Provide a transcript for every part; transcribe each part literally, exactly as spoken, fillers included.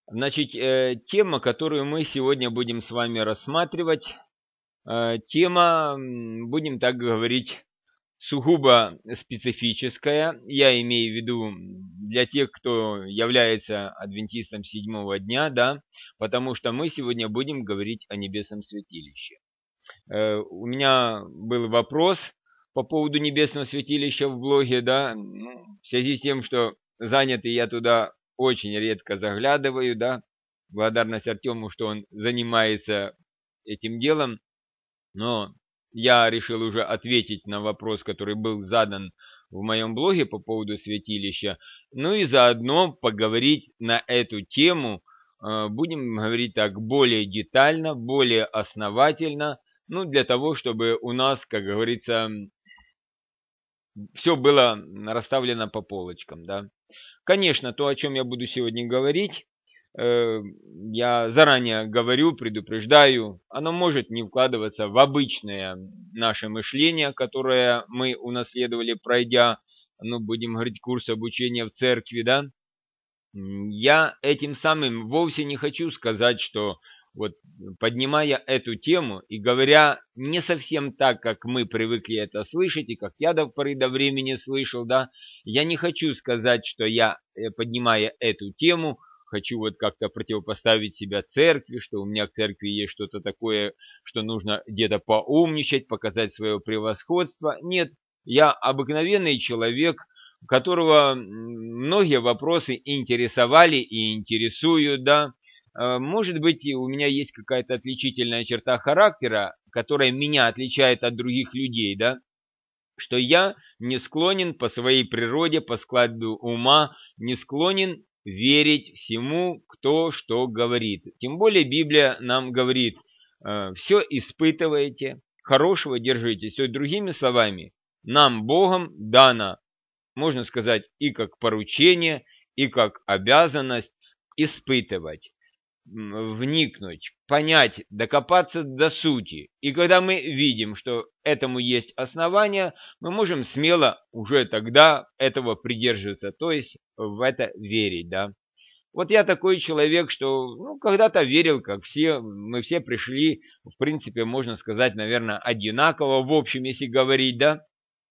Значит, э, тема, которую мы сегодня будем с вами рассматривать, э, тема, м, будем так говорить, сугубо специфическая. Я имею в виду для тех, кто является адвентистом седьмого дня, да, потому что мы сегодня будем говорить о небесном святилище. Э, у меня был вопрос по поводу небесного святилища в блоге, да, ну, в связи с тем, что занятый я туда очень редко заглядываю, да, благодарность Артему, что он занимается этим делом, но я решил уже ответить на вопрос, который был задан в моем блоге по поводу святилища, ну и заодно поговорить на эту тему, э, будем говорить так, более детально, более основательно, ну, для того, чтобы у нас, как говорится, все было расставлено по полочкам, да. Конечно, то, о чем я буду сегодня говорить, э, я заранее говорю, предупреждаю, оно может не вкладываться в обычное наше мышление, которое мы унаследовали, пройдя, ну, будем говорить, курс обучения в церкви, да. М, Я этим самым вовсе не хочу сказать, что вот поднимая эту тему и говоря не совсем так, как мы привыкли это слышать, и как я до поры до времени слышал, да, я не хочу сказать, что я, э, поднимая эту тему, хочу вот как-то противопоставить себя церкви, что у меня к церкви есть что-то такое, что нужно где-то поумничать, показать свое превосходство. Нет, я обыкновенный человек, которого многие вопросы интересовали и интересуют, да. Э, Может быть, и у меня есть какая-то отличительная черта характера, которая меня отличает от других людей, да, что я не склонен по своей природе, по складу ума, не склонен верить всему, кто что говорит. Тем более Библия нам говорит, э, все испытывайте, хорошего держитесь. То есть, другими словами, нам Богом дано, можно сказать, и как поручение, и как обязанность испытывать, м, вникнуть, понять, докопаться до сути. И когда мы видим, что этому есть основания, мы можем смело уже тогда этого придерживаться, то есть в это верить, да. Вот я такой человек, что, ну, когда-то верил, как все, мы все пришли, в принципе, можно сказать, наверное, одинаково, в общем, если говорить, да.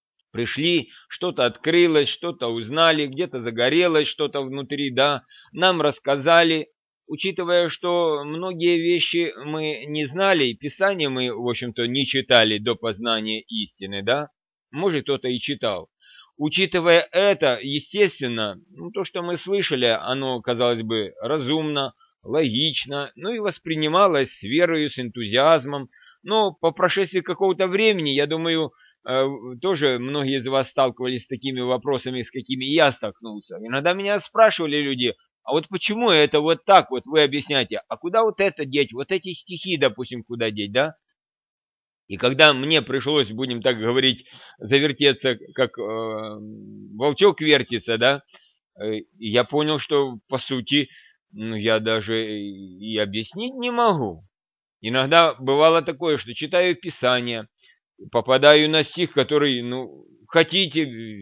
Пришли, что-то открылось, что-то узнали, где-то загорелось что-то внутри, да, нам рассказали, учитывая, что многие вещи мы не знали, и Писание мы, в общем-то, не читали до познания истины, да, может, кто-то и читал. Учитывая это, естественно, ну, то, что мы слышали, оно, казалось бы, разумно, логично, ну и воспринималось с верою, с энтузиазмом, но по прошествии какого-то времени, я думаю, Э, тоже многие из вас сталкивались с такими вопросами, с какими я столкнулся. Иногда меня спрашивали люди, а вот почему это вот так вот, вы объясняете, а куда вот это деть, вот эти стихи, допустим, куда деть, да? И когда мне пришлось, будем так говорить, завертеться, как э, волчок вертится, да, э, я понял, что, по сути, ну, я даже и объяснить не могу. Иногда бывало такое, что читаю Писание, попадаю на стих, который, ну, хотите,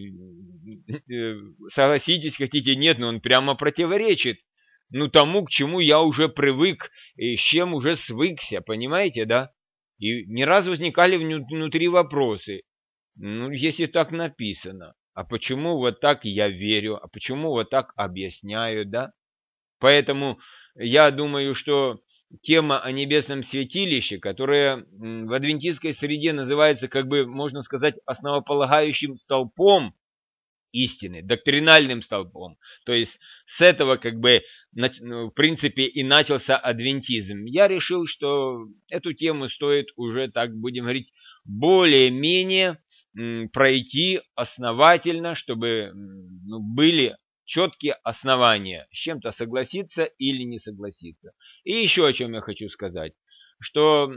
э, согласитесь, хотите, нет, но он прямо противоречит, ну, тому, к чему я уже привык, и с чем уже свыкся, понимаете, да? И не раз возникали внутри вопросы, ну, если так написано, а почему вот так я верю, а почему вот так объясняю, да? Поэтому я думаю, что тема о небесном святилище, которая в адвентистской среде называется, как бы, можно сказать, основополагающим столпом истины, доктринальным столпом. То есть с этого, как бы, ну, в принципе, и начался адвентизм. Я решил, что эту тему стоит уже, так будем говорить, более-менее пройти основательно, чтобы, ну, были четкие основания, с чем-то согласиться или не согласиться. И еще о чем я хочу сказать, что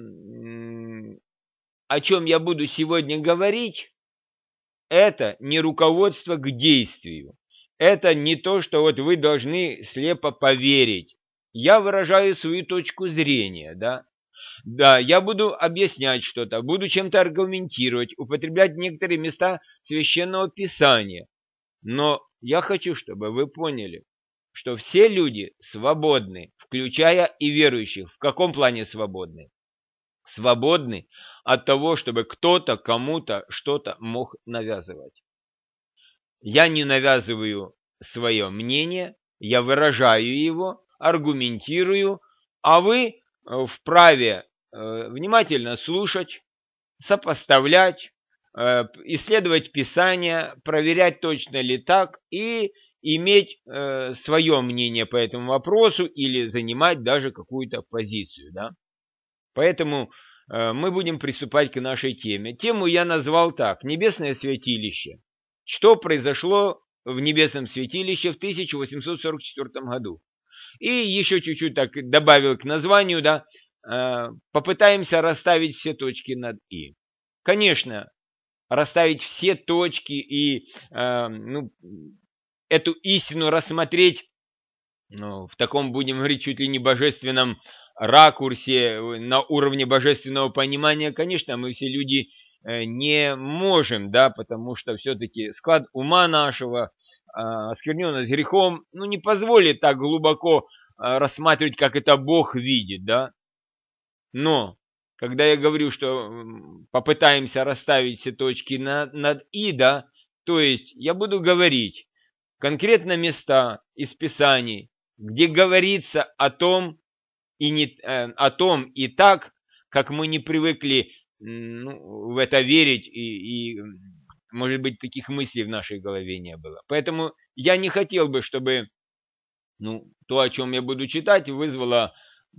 о чем я буду сегодня говорить, это не руководство к действию. Это не то, что вот вы должны слепо поверить. Я выражаю свою точку зрения, да. Да, я буду объяснять что-то, буду чем-то аргументировать, употреблять некоторые места священного писания. Но я хочу, чтобы вы поняли, что все люди свободны, включая и верующих. В каком плане свободны? Свободны от того, чтобы кто-то кому-то что-то мог навязывать. Я не навязываю свое мнение, я выражаю его, аргументирую, а вы вправе внимательно слушать, сопоставлять, исследовать Писание, проверять, точно ли так, и иметь свое мнение по этому вопросу или занимать даже какую-то позицию. Да? Поэтому мы будем приступать к нашей теме. Тему я назвал так: «Небесное святилище». Что произошло в Небесном святилище в тысяча восемьсот сорок четвёртом году. И еще чуть-чуть так добавил к названию, да, попытаемся расставить все точки над «и». Конечно, расставить все точки и ну, эту истину рассмотреть, ну, в таком, будем говорить, чуть ли не божественном ракурсе, на уровне божественного понимания, конечно, мы все люди не можем, да, потому что все-таки склад ума нашего, оскверненность грехом, ну, не позволит так глубоко рассматривать, как это Бог видит, да. Но, когда я говорю, что попытаемся расставить все точки над, над «и», да, то есть я буду говорить конкретно места из Писаний, где говорится о том и, не, о том и так, как мы не привыкли ну, в это верить, и, и, может быть, таких мыслей в нашей голове не было. Поэтому я не хотел бы, чтобы ну, то, о чем я буду читать, вызвало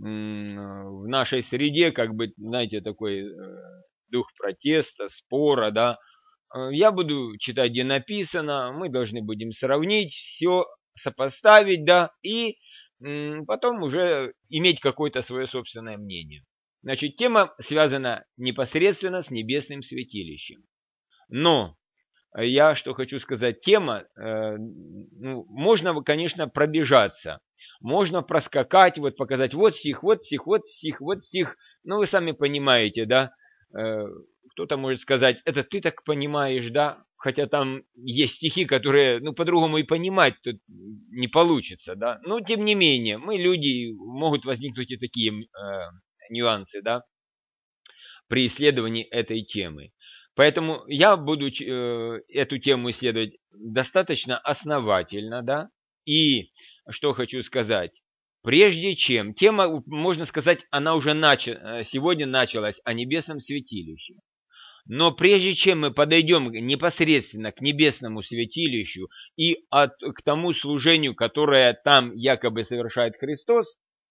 в нашей среде, как бы, знаете, такой дух протеста, спора, да. Я буду читать, где написано, мы должны будем сравнить, все сопоставить, да, и потом уже иметь какое-то свое собственное мнение. Значит, тема связана непосредственно с небесным святилищем. Но я что хочу сказать, тема, э, ну, можно, конечно, пробежаться, можно проскакать, вот показать вот стих, вот стих, вот стих, вот стих, ну вы сами понимаете, да, э, кто-то может сказать, это ты так понимаешь, да, хотя там есть стихи, которые, ну, по-другому и понимать тут не получится, да, но тем не менее, мы люди, могут возникнуть и такие э, нюансы, да, при исследовании этой темы. Поэтому я буду э, эту тему исследовать достаточно основательно, да, и что хочу сказать, прежде чем, тема, можно сказать, она уже нача, сегодня началась о небесном святилище, но прежде чем мы подойдем непосредственно к небесному святилищу и от, к тому служению, которое там якобы совершает Христос,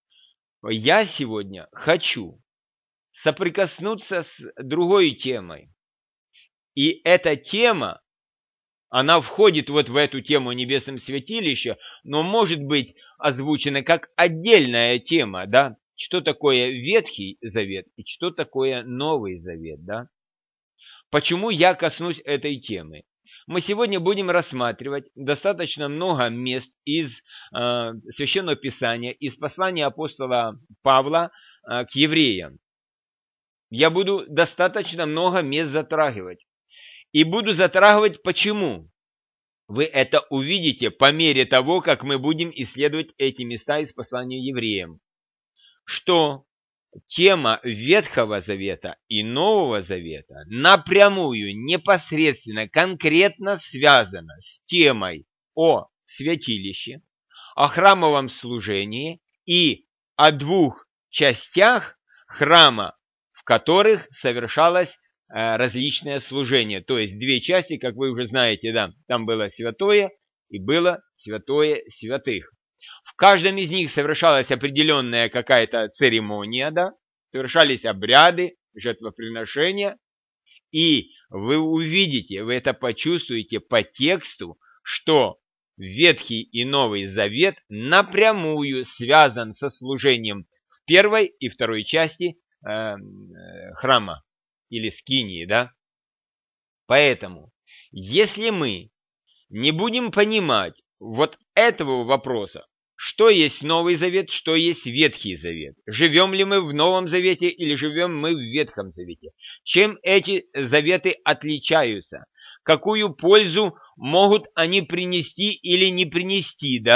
я сегодня хочу соприкоснуться с другой темой. И эта тема, она входит вот в эту тему небесном святилище, но может быть озвучена как отдельная тема, да? Что такое Ветхий Завет и что такое Новый Завет, да? Почему я коснусь этой темы? Мы сегодня будем рассматривать достаточно много мест из э, Священного Писания, из послания апостола Павла э, к евреям. Я буду достаточно много мест затрагивать. И буду затрагивать почему. Вы это увидите по мере того, как мы будем исследовать эти места из послания евреям. Что тема Ветхого Завета и Нового Завета напрямую, непосредственно, конкретно связана с темой о святилище, о храмовом служении и о двух частях храма, в которых совершалось различное служение. То есть две части, как вы уже знаете, да, там было святое и было святое святых. В каждом из них совершалась определенная какая-то церемония, да, совершались обряды, жертвоприношения, и вы увидите, вы это почувствуете по тексту, что Ветхий и Новый Завет напрямую связан со служением в первой и второй части э, храма или скинии, да. Поэтому, если мы не будем понимать вот этого вопроса, что есть Новый Завет, что есть Ветхий Завет, живем ли мы в Новом Завете или живем мы в Ветхом Завете, чем эти заветы отличаются, какую пользу могут они принести или не принести, да,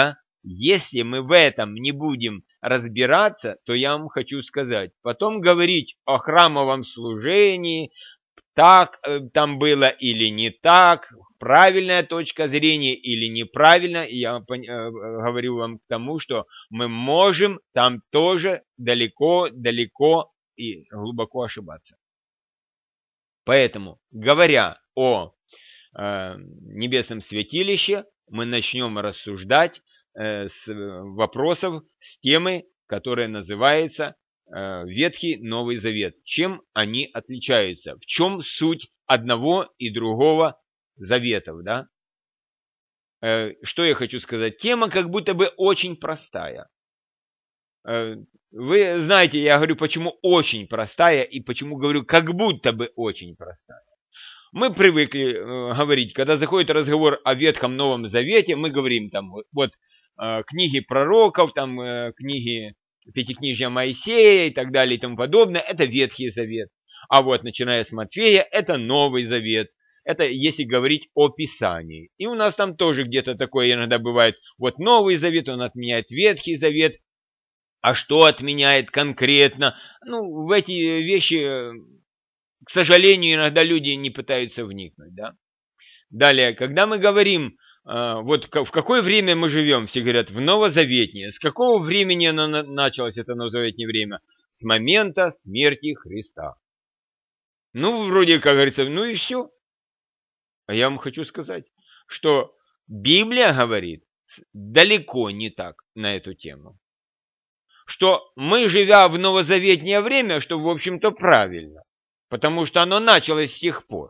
Если мы в этом не будем разбираться, то я вам хочу сказать, потом говорить о храмовом служении, так там было или не так, правильная точка зрения или неправильно, я говорю вам к тому, что мы можем там тоже далеко-далеко и глубоко ошибаться. Поэтому, говоря о э, небесном святилище, мы начнем рассуждать э, с вопросов, с темы, которая называется э, Ветхий Новый Завет. Чем они отличаются? В чем суть одного и другого заветов? Да? Э, что я хочу сказать? Тема как будто бы очень простая. Э, вы знаете, я говорю, почему очень простая и почему говорю, как будто бы очень простая. Мы привыкли э, говорить, когда заходит разговор о Ветхом Новом Завете, мы говорим там вот, вот э, книги пророков, там э, книги Пятикнижия Моисея и так далее и тому подобное, это Ветхий Завет. А вот начиная с Матфея, это Новый Завет. Это если говорить о Писании. И у нас там тоже где-то такое иногда бывает. Вот Новый Завет, он отменяет Ветхий Завет. А что отменяет конкретно? Ну, в эти вещи, к сожалению, иногда люди не пытаются вникнуть, да. Далее, когда мы говорим, вот в какое время мы живем, все говорят, в новозаветнее. С какого времени оно началось, это новозаветнее время? С момента смерти Христа. Ну, вроде, как говорится, ну и все. А я вам хочу сказать, что Библия говорит далеко не так на эту тему. Что мы, живя в новозаветнее время, что, в общем-то, правильно, потому что оно началось с тех пор.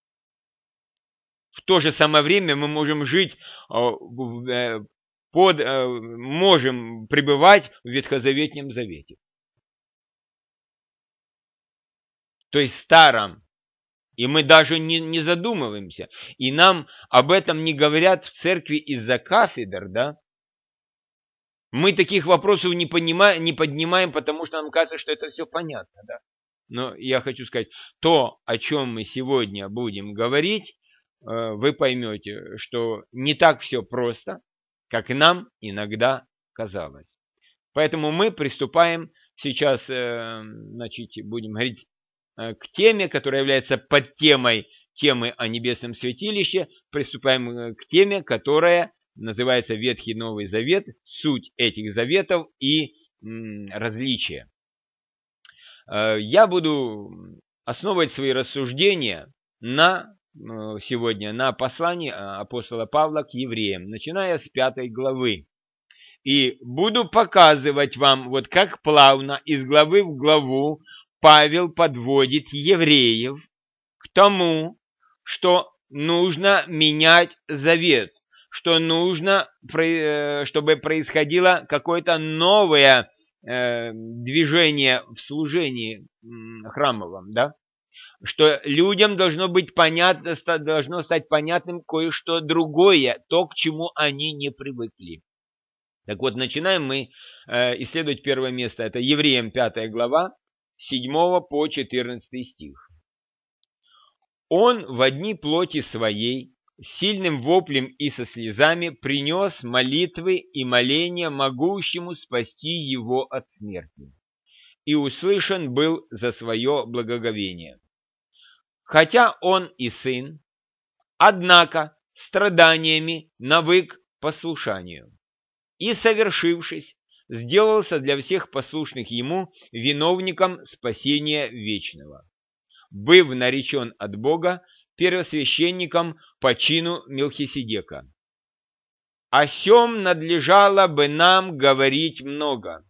В то же самое время мы можем жить, под, можем пребывать в Ветхозаветнем Завете. То есть старом. И мы даже не, не задумываемся. И нам об этом не говорят в церкви из-за кафедр, да? Мы таких вопросов не, понимаем, не поднимаем, потому что нам кажется, что это все понятно, да? Но я хочу сказать, то, о чем мы сегодня будем говорить, вы поймете, что не так все просто, как нам иногда казалось. Поэтому мы приступаем сейчас, значит, будем говорить к теме, которая является подтемой темы о небесном святилище, приступаем к теме, которая называется Ветхий Новый Завет, суть этих заветов и м, различия. Я буду основывать свои рассуждения на, сегодня на послании апостола Павла к евреям, начиная с пятой главы. И буду показывать вам, вот как плавно из главы в главу Павел подводит евреев к тому, что нужно менять завет, что нужно, чтобы происходило какое-то новое движение в служении храмовом, да? Что людям должно быть понятно, должно стать понятным кое-что другое, то, к чему они не привыкли. Так вот, начинаем мы исследовать первое место. Это Евреям пятая глава, с седьмого по четырнадцатый стих. Он в одни плоти своей, сильным воплем и со слезами принес молитвы и моления могущему спасти его от смерти, и услышан был за свое благоговение. Хотя он и сын, однако страданиями навык послушанию, и, совершившись, сделался для всех послушных ему виновником спасения вечного, быв наречен от Бога первосвященником по чину Мелхиседека. О сем надлежало бы нам говорить много,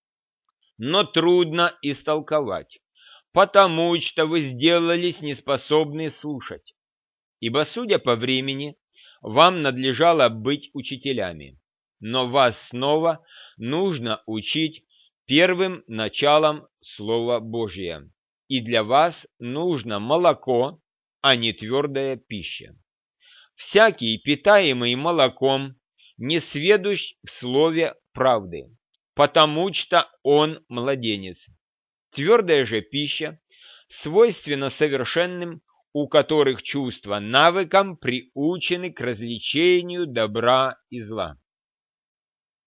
но трудно истолковать, потому что вы сделались неспособны слушать. Ибо, судя по времени, вам надлежало быть учителями, но вас снова нужно учить первым началом Слова Божия. И для вас нужно молоко, а не твердая пища. Всякий, питаемый молоком, не сведущ в слове правды, потому что он младенец. Твердая же пища свойственна совершенным, у которых чувства навыком приучены к развлечению добра и зла.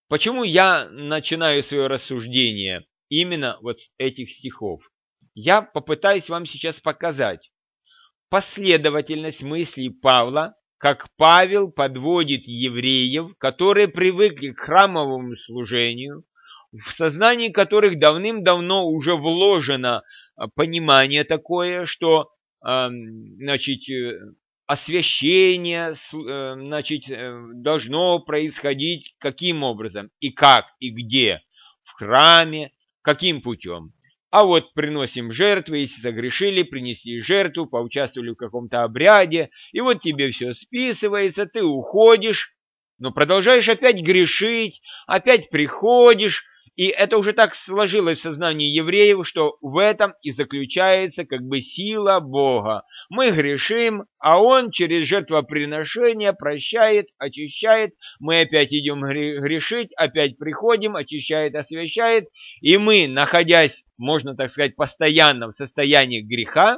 Почему я начинаю свое рассуждение именно вот с этих стихов? Я попытаюсь вам сейчас показать последовательность мыслей Павла, как Павел подводит евреев, которые привыкли к храмовому служению, в сознании которых давным-давно уже вложено понимание такое, что значит, освящение значит, должно происходить каким образом, и как, и где, в храме, каким путем. А вот приносим жертвы, если согрешили, принесли жертву, поучаствовали в каком-то обряде, и вот тебе все списывается, ты уходишь, но продолжаешь опять грешить, опять приходишь, и это уже так сложилось в сознании евреев, что в этом и заключается как бы сила Бога. Мы грешим, а Он через жертвоприношение прощает, очищает, мы опять идем грешить, опять приходим, очищает, освящает, и мы, находясь, можно так сказать, постоянно в состоянии греха,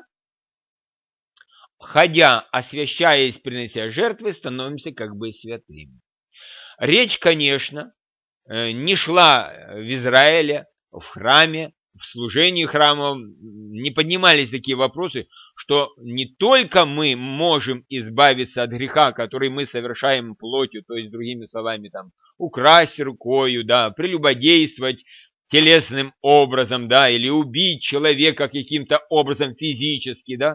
ходя, освящаясь, принося жертвы, становимся как бы святыми. Речь, конечно, не шла в Израиле, в храме, в служении храма, не поднимались такие вопросы, что не только мы можем избавиться от греха, который мы совершаем плотью, то есть, другими словами, там, украсть рукою, да, прелюбодействовать телесным образом, да, или убить человека каким-то образом физически, да,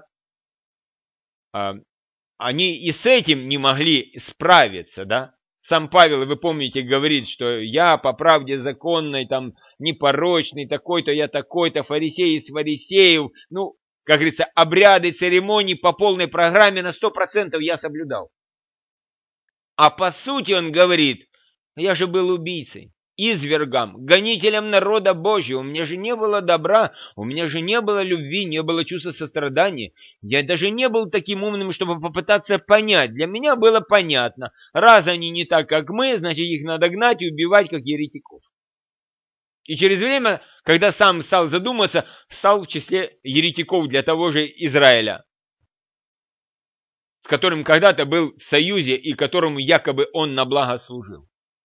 они и с этим не могли справиться, да. Сам Павел, вы помните, говорит, что я по правде законной, там, непорочный, такой-то, я такой-то, фарисей из фарисеев. Ну, как говорится, обряды, церемонии по полной программе на сто процентов я соблюдал. А по сути он говорит, я же был убийцей, извергом, гонителем народа Божьего. У меня же не было добра, у меня же не было любви, не было чувства сострадания. Я даже не был таким умным, чтобы попытаться понять. Для меня было понятно, раз они не так, как мы, значит, их надо гнать и убивать, как еретиков. И через время, когда сам стал задуматься, стал в числе еретиков для того же Израиля, с которым когда-то был в союзе и которому якобы он на благо служил.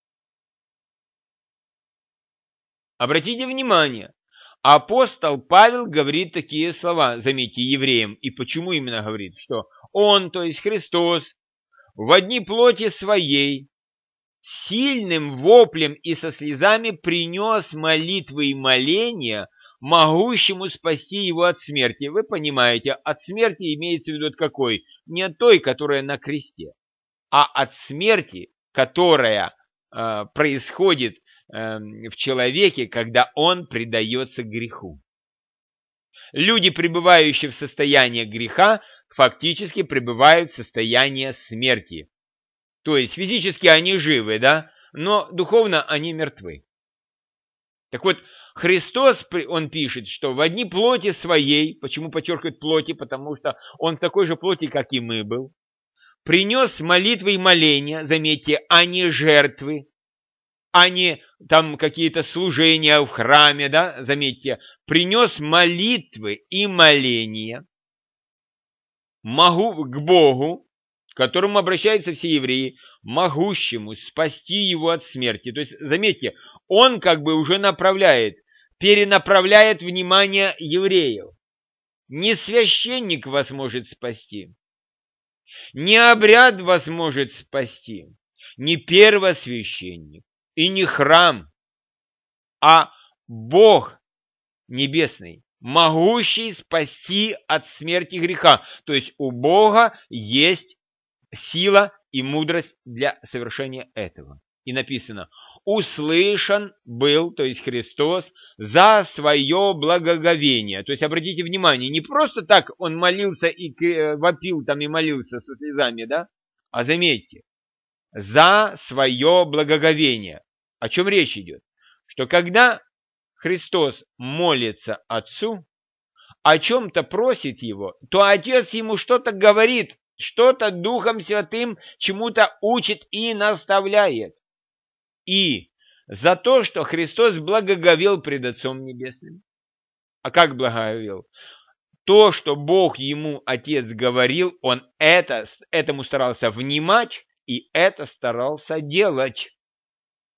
Обратите внимание, апостол Павел говорит такие слова, заметьте, евреям. И почему именно говорит? Что он, то есть Христос, в одни плоти своей, сильным воплем и со слезами принес молитвы и моления, могущему спасти его от смерти. Вы понимаете, от смерти имеется в виду от какой? Не от той, которая на кресте, а от смерти, которая э, происходит в человеке, когда он предается греху. Люди, пребывающие в состоянии греха, фактически пребывают в состоянии смерти. То есть физически они живы, да, но духовно они мертвы. Так вот, Христос, он пишет, что в одни плоти своей, почему подчеркивает плоти, потому что он в такой же плоти, как и мы был, принес молитвы и моления, заметьте, а не жертвы, а не там какие-то служения в храме, да, заметьте, принес молитвы и моления могу к Богу, к которому обращаются все евреи, могущему спасти его от смерти. То есть, заметьте, он как бы уже направляет, перенаправляет внимание евреев. Не священник вас может спасти, не обряд вас может спасти, не первосвященник, и не храм, а Бог небесный, могущий спасти от смерти греха. То есть у Бога есть сила и мудрость для совершения этого. И написано, услышан был, то есть Христос, за свое благоговение. То есть обратите внимание, не просто так он молился и вопил там и молился со слезами, да, а заметьте, за свое благоговение. О чем речь идет? Что когда Христос молится Отцу, о чем-то просит Его, то Отец Ему что-то говорит, что-то Духом Святым чему-то учит и наставляет. И за то, что Христос благоговел пред Отцом Небесным. А как благоговел? То, что Бог Ему, Отец, говорил, Он это, этому старался внимать, и это старался делать.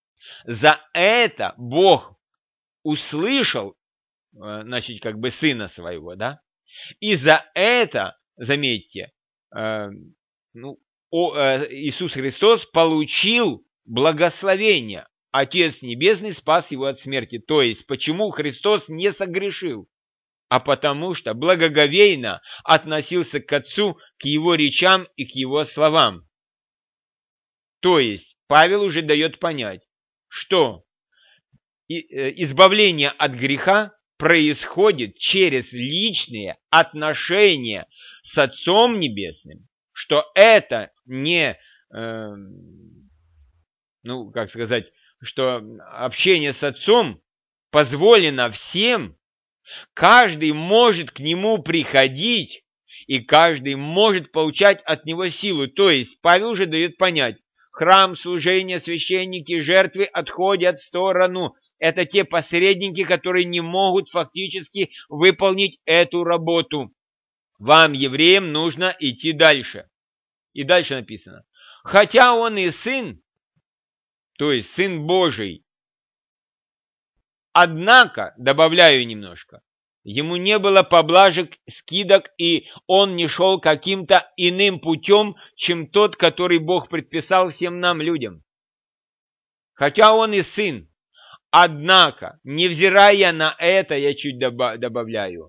За это Бог услышал, значит, как бы сына своего, да? И за это, заметьте, э, ну, о, э, Иисус Христос получил благословение. Отец Небесный спас его от смерти. То есть, почему Христос не согрешил? А потому что благоговейно относился к Отцу, к его речам и к его словам. То есть, Павел уже дает понять, что избавление от греха происходит через личные отношения с Отцом Небесным, что это не, э, ну, как сказать, что общение с Отцом позволено всем, каждый может к Нему приходить, и каждый может получать от Него силу. То есть Павел уже дает понять, храм, служение, священники, жертвы отходят в сторону. Это те посредники, которые не могут фактически выполнить эту работу. Вам, евреям, нужно идти дальше. И дальше написано. Хотя он и сын, то есть сын Божий, однако, добавляю немножко, ему не было поблажек, скидок, и он не шел каким-то иным путем, чем тот, который Бог предписал всем нам, людям. Хотя он и сын, однако, невзирая на это, я чуть добавляю,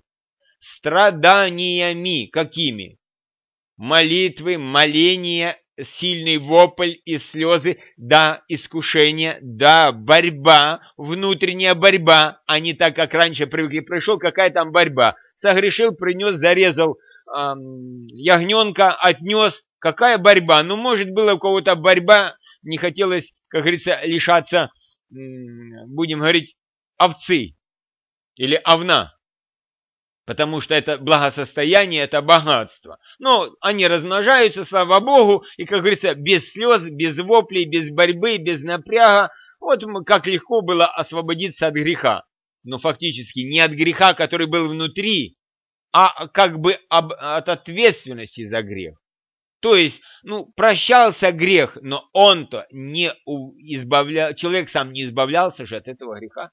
страданиями какими? Молитвы, моления, сильный вопль и слезы, да, искушение, да, борьба, внутренняя борьба, а не так, как раньше привыкли. Пришел, какая там борьба. Согрешил, принес, зарезал эм, ягненка, отнес. Какая борьба? Ну, может, была у кого-то борьба, не хотелось, как говорится, лишаться, эм, будем говорить, овцы или овна. Потому что это благосостояние, это богатство. Но они размножаются, слава Богу, и, как говорится, без слез, без воплей, без борьбы, без напряга. Вот как легко было освободиться от греха. Но фактически не от греха, который был внутри, а как бы об, от ответственности за грех. То есть, ну, прощался грех, но он-то не избавлял, человек сам не избавлялся же от этого греха.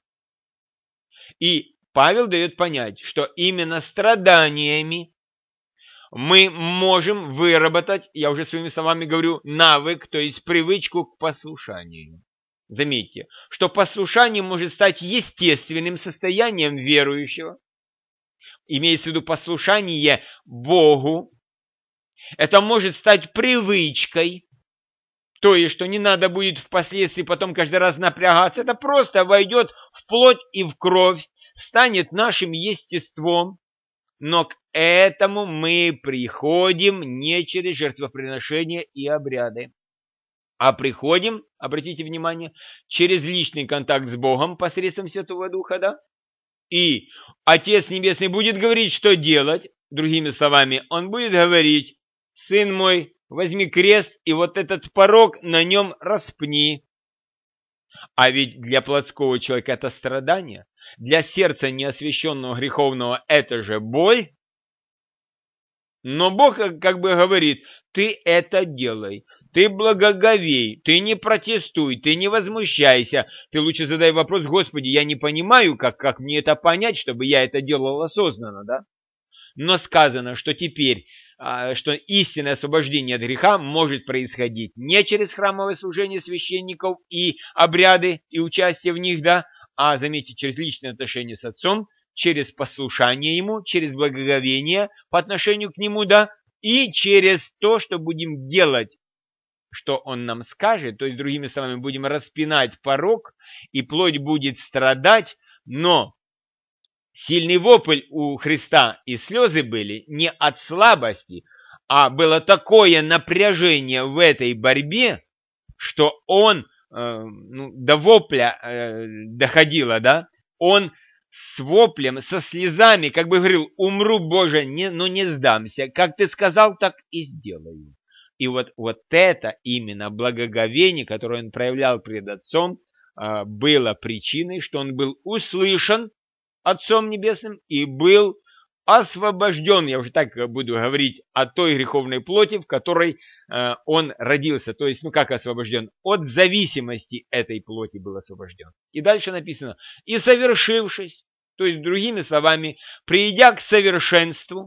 И Павел дает понять, что именно страданиями мы можем выработать, я уже своими словами говорю, навык, то есть привычку к послушанию. Заметьте, что послушание может стать естественным состоянием верующего. Имеется в виду послушание Богу. Это может стать привычкой, то есть, что не надо будет впоследствии потом каждый раз напрягаться. Это просто войдет в плоть и в кровь, станет нашим естеством, но к этому мы приходим не через жертвоприношения и обряды, а приходим, обратите внимание, через личный контакт с Богом посредством Святого Духа, да? И Отец Небесный будет говорить, что делать, другими словами, Он будет говорить: «Сын мой, возьми крест, и вот этот порок на нем распни». А ведь для плотского человека это страдание, для сердца неосвященного греховного это же боль. Но Бог как бы говорит: ты это делай, ты благоговей, ты не протестуй, ты не возмущайся, ты лучше задай вопрос: Господи, я не понимаю, как, как мне это понять, чтобы я это делал осознанно, да? Но сказано, что теперь, что истинное освобождение от греха может происходить не через храмовое служение священников и обряды, и участие в них, да, а, заметьте, через личные отношения с Отцом, через послушание Ему, через благоговение по отношению к Нему, да, и через то, что будем делать, что Он нам скажет, то есть, другими словами, будем распинать порок, и плоть будет страдать, но сильный вопль у Христа и слезы были не от слабости, а было такое напряжение в этой борьбе, что он э, ну, до вопля э, доходило, да? Он с воплем, со слезами, как бы говорил: умру, Боже, не, но не сдамся. Как ты сказал, так и сделаю. И вот, вот это именно благоговение, которое он проявлял пред Отцом, э, было причиной, что он был услышан Отцом Небесным и был освобожден, я уже так буду говорить, от той греховной плоти, в которой э, он родился. То есть, ну как освобожден? От зависимости этой плоти был освобожден. И дальше написано, и совершившись, то есть, другими словами, придя к совершенству,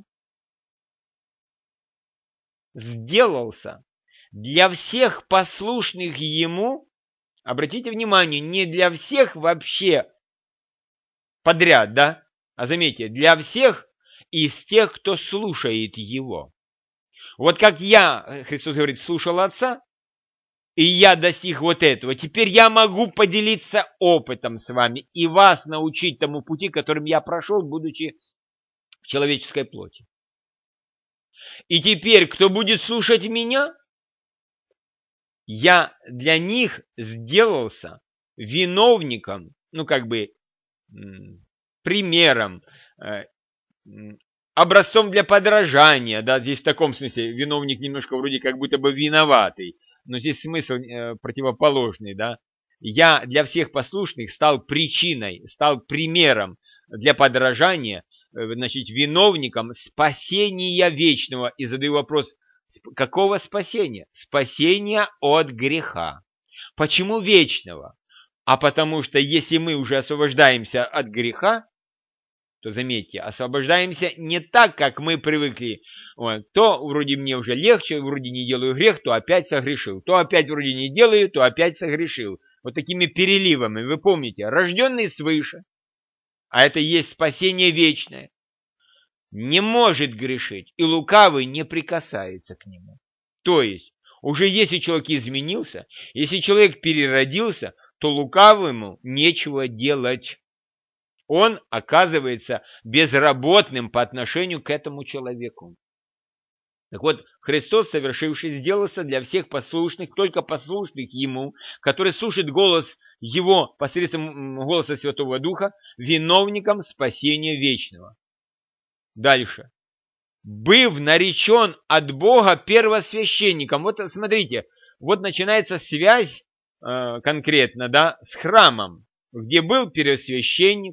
сделался для всех послушных ему, обратите внимание, не для всех вообще подряд, да, а заметьте, для всех из тех, кто слушает его. Вот как я, Христос говорит, слушал Отца, и я достиг вот этого, теперь я могу поделиться опытом с вами и вас научить тому пути, которым я прошел, будучи в человеческой плоти. И теперь, кто будет слушать меня, я для них сделался виновником, ну как бы примером, образцом для подражания, да, здесь в таком смысле виновник немножко вроде как будто бы виноватый, но здесь смысл э, противоположный, да. Я для всех послушных стал причиной, стал примером для подражания, э, значит, виновником спасения вечного. И задаю вопрос, какого спасения? Спасения от греха. Почему вечного? А потому что если мы уже освобождаемся от греха, то заметьте, освобождаемся не так, как мы привыкли. Вот, то вроде мне уже легче, вроде не делаю грех, то опять согрешил. То опять вроде не делаю, то опять согрешил. Вот такими переливами. Вы помните, рожденный свыше, а это и есть спасение вечное, не может грешить, и лукавый не прикасается к нему. То есть, уже если человек изменился, если человек переродился, то лукавому нечего делать. Он оказывается безработным по отношению к этому человеку. Так вот, Христос, совершивший, сделался для всех послушных, только послушных Ему, которые слушают голос Его посредством голоса Святого Духа, виновником спасения вечного. Дальше. Быв наречен от Бога первосвященником. Вот смотрите, вот начинается связь э, конкретно, да, с храмом, где был первосвященник,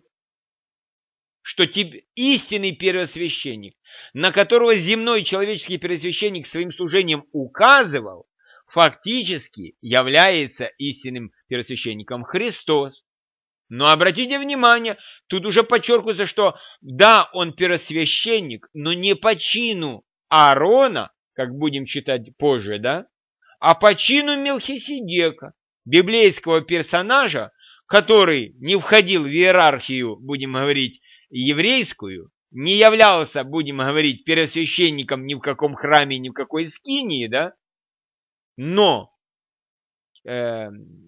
что тип, истинный первосвященник, на которого земной человеческий первосвященник своим служением указывал, фактически является истинным первосвященником Христос. Но обратите внимание, тут уже подчеркивается, что да, он первосвященник, но не по чину Аарона, как будем читать позже, да, а по чину Мелхиседека, библейского персонажа, который не входил в иерархию, будем говорить, еврейскую, не являлся, будем говорить, первосвященником ни в каком храме, ни в какой скинии, да, но э,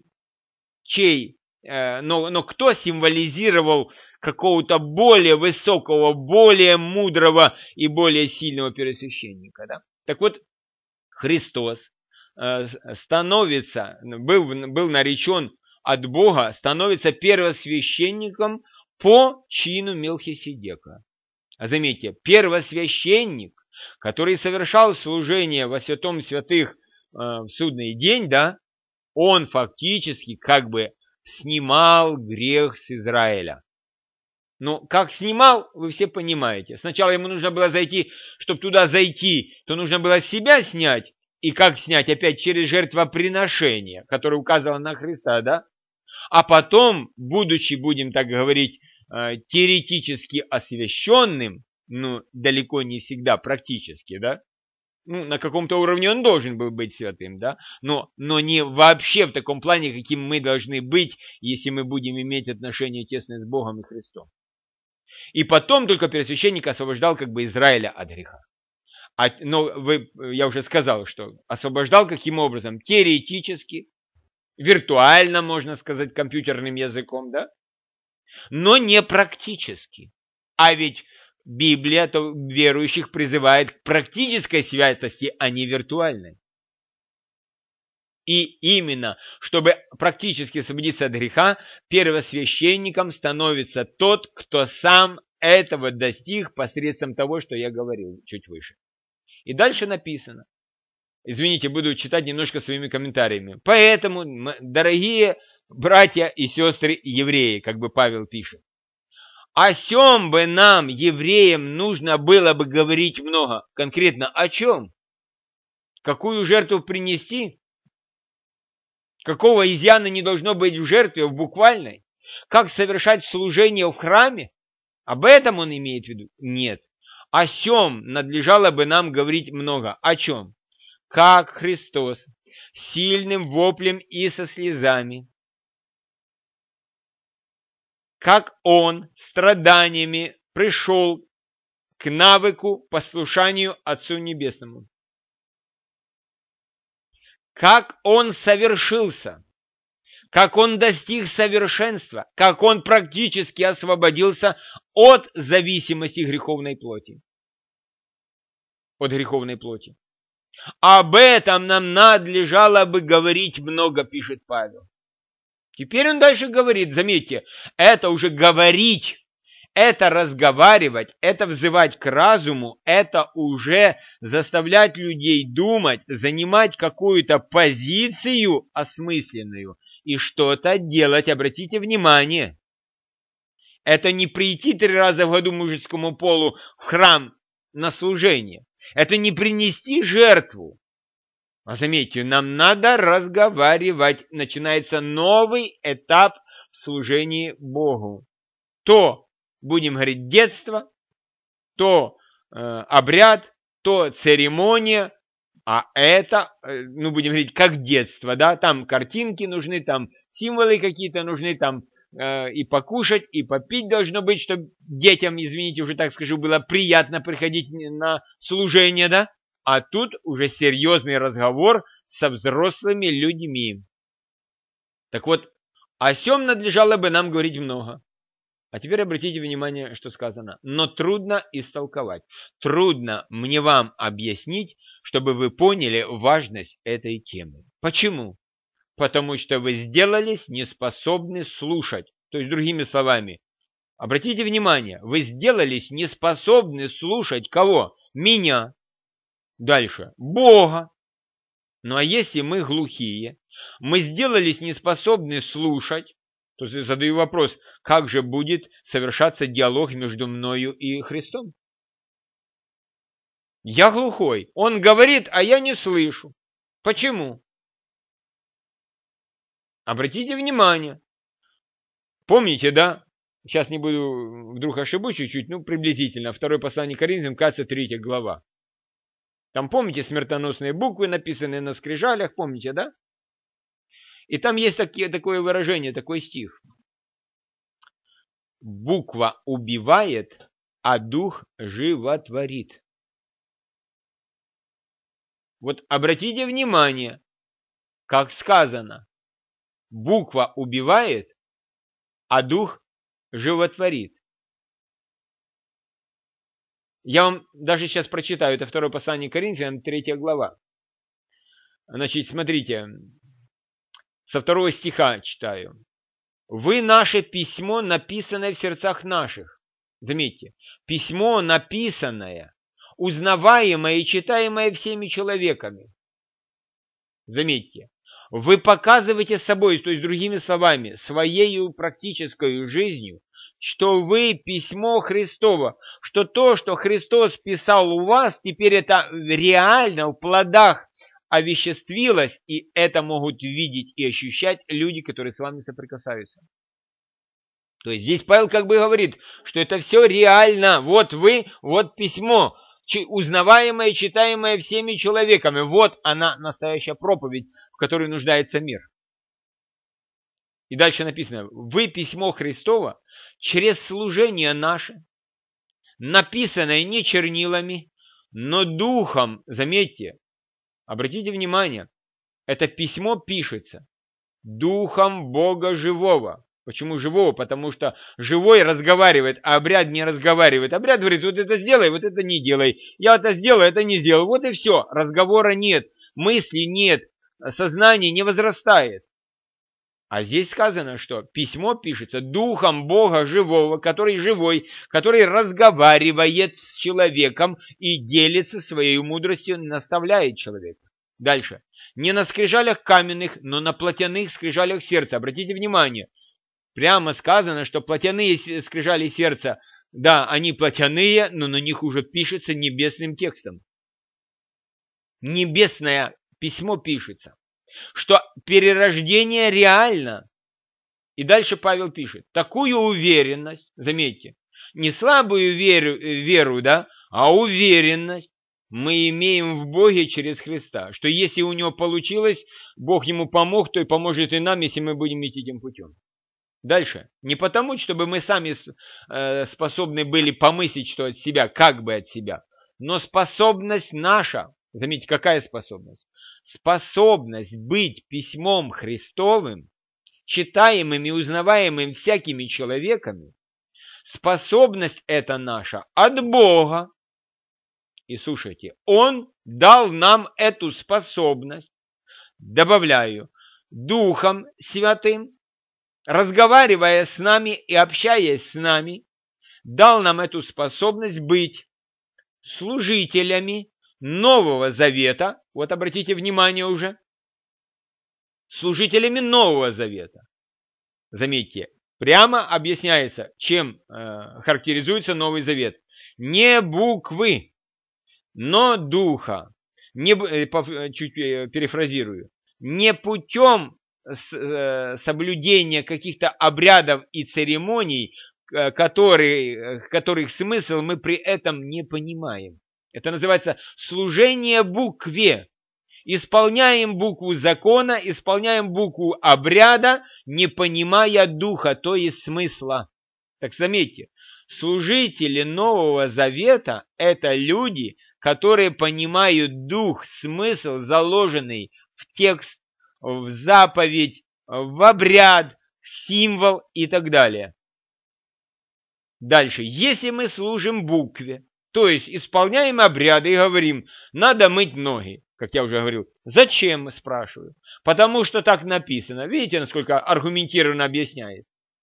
чей, э, но, но кто символизировал какого-то более высокого, более мудрого и более сильного первосвященника, да? Так вот, Христос э, становится, был, был наречен от Бога, становится первосвященником по чину Мелхиседека. А заметьте, первосвященник, который совершал служение во святом святых э, в судный день, да, он фактически как бы снимал грех с Израиля. Ну, как снимал, вы все понимаете. Сначала ему нужно было зайти, чтобы туда зайти, то нужно было себя снять. И как снять? Опять через жертвоприношение, которое указывало на Христа, да? А потом, будучи, будем так говорить, теоретически освященным, ну, далеко не всегда практически, да, ну, на каком-то уровне он должен был быть святым, да, но, но не вообще в таком плане, каким мы должны быть, если мы будем иметь отношения тесные с Богом и Христом. И потом только первосвященник освобождал как бы Израиля от греха. А, но вы, я уже сказал, что освобождал каким образом? Теоретически, виртуально, можно сказать, компьютерным языком, да, но не практически. А ведь Библия то верующих призывает к практической святости, а не виртуальной. И именно, чтобы практически освободиться от греха, первосвященником становится тот, кто сам этого достиг посредством того, что я говорил чуть выше. И дальше написано. Извините, буду читать немножко своими комментариями. Поэтому, дорогие братья и сестры евреи, как бы Павел пишет, О сем бы нам, евреям, нужно было бы говорить много. Конкретно о чем? Какую жертву принести? Какого изъяна не должно быть в жертве, в буквальной? Как совершать служение в храме? Об этом он имеет в виду? Нет. О сем надлежало бы нам говорить много. О чем? Как Христос сильным воплем и со слезами, как Он страданиями пришел к навыку послушанию Отцу Небесному, как Он совершился, как Он достиг совершенства, как Он практически освободился от зависимости греховной плоти. От греховной плоти. Об этом нам надлежало бы говорить много, пишет Павел. Теперь он дальше говорит, заметьте, это уже говорить, это разговаривать, это взывать к разуму, это уже заставлять людей думать, занимать какую-то позицию осмысленную и что-то делать. Обратите внимание, это не прийти три раза в году мужескому полу в храм на служение, это не принести жертву. А заметьте, нам надо разговаривать. Начинается новый этап в служении Богу. То, будем говорить, детство, то э, обряд, то церемония, а это, э, ну, будем говорить, как детство, да, там картинки нужны, там символы какие-то нужны, там э, и покушать, и попить должно быть, чтобы детям, извините, уже так скажу, было приятно приходить на служение, да. А тут уже серьезный разговор со взрослыми людьми. Так вот, о сем надлежало бы нам говорить много. А теперь обратите внимание, что сказано. Но трудно истолковать. Трудно мне вам объяснить, чтобы вы поняли важность этой темы. Почему? Потому что вы сделались неспособны слушать. То есть, другими словами, обратите внимание, вы сделались неспособны слушать кого? Меня. Дальше. Бога. Ну а если мы глухие, мы сделались неспособны слушать, то задаю вопрос, как же будет совершаться диалог между мною и Христом? Я глухой. Он говорит, а я не слышу. Почему? Обратите внимание. Помните, да? Сейчас не буду, вдруг ошибусь чуть-чуть, ну приблизительно. Второе послание Коринфянам, кажется, третья глава. Там, помните, смертоносные буквы, написанные на скрижалях, помните, да? И там есть такие, такое выражение, такой стих. Буква убивает, а дух животворит. Вот обратите внимание, как сказано. Буква убивает, а дух животворит. Я вам даже сейчас прочитаю, это второе послание Коринфянам, третья глава. Значит, смотрите, со второго стиха читаю. Вы наше письмо, написанное в сердцах наших. Заметьте, письмо написанное, узнаваемое и читаемое всеми человеками. Заметьте, вы показываете собой, то есть другими словами, своей практической жизнью, что вы письмо Христово, что то, что Христос писал у вас, теперь это реально в плодах овеществилось, и это могут видеть и ощущать люди, которые с вами соприкасаются. То есть здесь Павел как бы говорит, что это все реально. Вот вы, вот письмо, узнаваемое, читаемое всеми человеками. Вот она, настоящая проповедь, в которой нуждается мир. И дальше написано, вы письмо Христово через служение наше, написанное не чернилами, но духом, заметьте, обратите внимание, это письмо пишется духом Бога живого. Почему живого? Потому что живой разговаривает, а обряд не разговаривает. Обряд говорит, вот это сделай, вот это не делай. Я это сделаю, это не сделаю. Вот и все. Разговора нет, мысли нет, сознание не возрастает. А здесь сказано, что письмо пишется духом Бога живого, который живой, который разговаривает с человеком и делится своей мудростью, наставляет человека. Дальше. Не на скрижалях каменных, но на плотяных скрижалях сердца. Обратите внимание. Прямо сказано, что плотяные скрижали сердца, да, они плотяные, но на них уже пишется небесным текстом. Небесное письмо пишется, что перерождение реально. И дальше Павел пишет, такую уверенность, заметьте, не слабую веру, веру, да, а уверенность мы имеем в Боге через Христа, что если у него получилось, Бог ему помог, то и поможет и нам, если мы будем идти этим путем. Дальше. Не потому, чтобы мы сами э, способны были помыслить, что от себя, как бы от себя, но способность наша, заметьте, какая способность? Способность быть письмом Христовым, читаемым и узнаваемым всякими человеками, способность эта наша от Бога. И слушайте, Он дал нам эту способность, добавляю, Духом Святым, разговаривая с нами и общаясь с нами, дал нам эту способность быть служителями Нового Завета. Вот обратите внимание уже. Служителями Нового Завета. Заметьте, прямо объясняется, чем э, характеризуется Новый Завет. Не буквы, но духа. Не, э, чуть э, перефразирую. Не путем соблюдения каких-то обрядов и церемоний, которые, которых смысл мы при этом не понимаем. Это называется служение букве. Исполняем букву закона, исполняем букву обряда, не понимая духа, то есть смысла. Так заметьте, служители Нового Завета – это люди, которые понимают дух, смысл, заложенный в текст, в заповедь, в обряд, в символ и так далее. Дальше. Если мы служим букве, то есть исполняем обряды и говорим, надо мыть ноги, как я уже говорил. Зачем, спрашиваю? Потому что так написано. Видите, насколько аргументированно объясняет?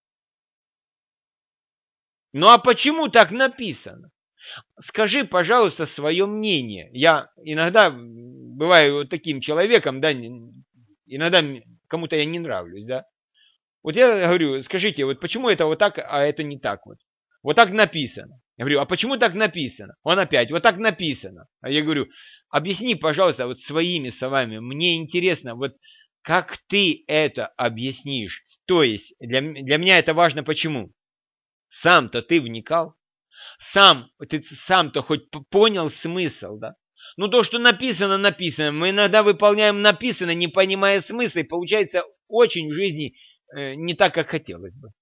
Ну а почему так написано? Скажи, пожалуйста, свое мнение. Я иногда бываю вот таким человеком, да, иногда кому-то я не нравлюсь, да. Вот я говорю, скажите, вот почему это вот так, а это не так вот? Вот так написано. Я говорю, а почему так написано? Он опять, вот так написано. А я говорю, объясни, пожалуйста, вот своими словами. Мне интересно, вот как ты это объяснишь. То есть, для, для меня это важно почему? Сам-то ты вникал? Сам, ты сам-то хоть понял смысл, да? Ну, то, что написано, написано. Мы иногда выполняем написано, не понимая смысла, и получается очень в жизни э, не так, как хотелось бы.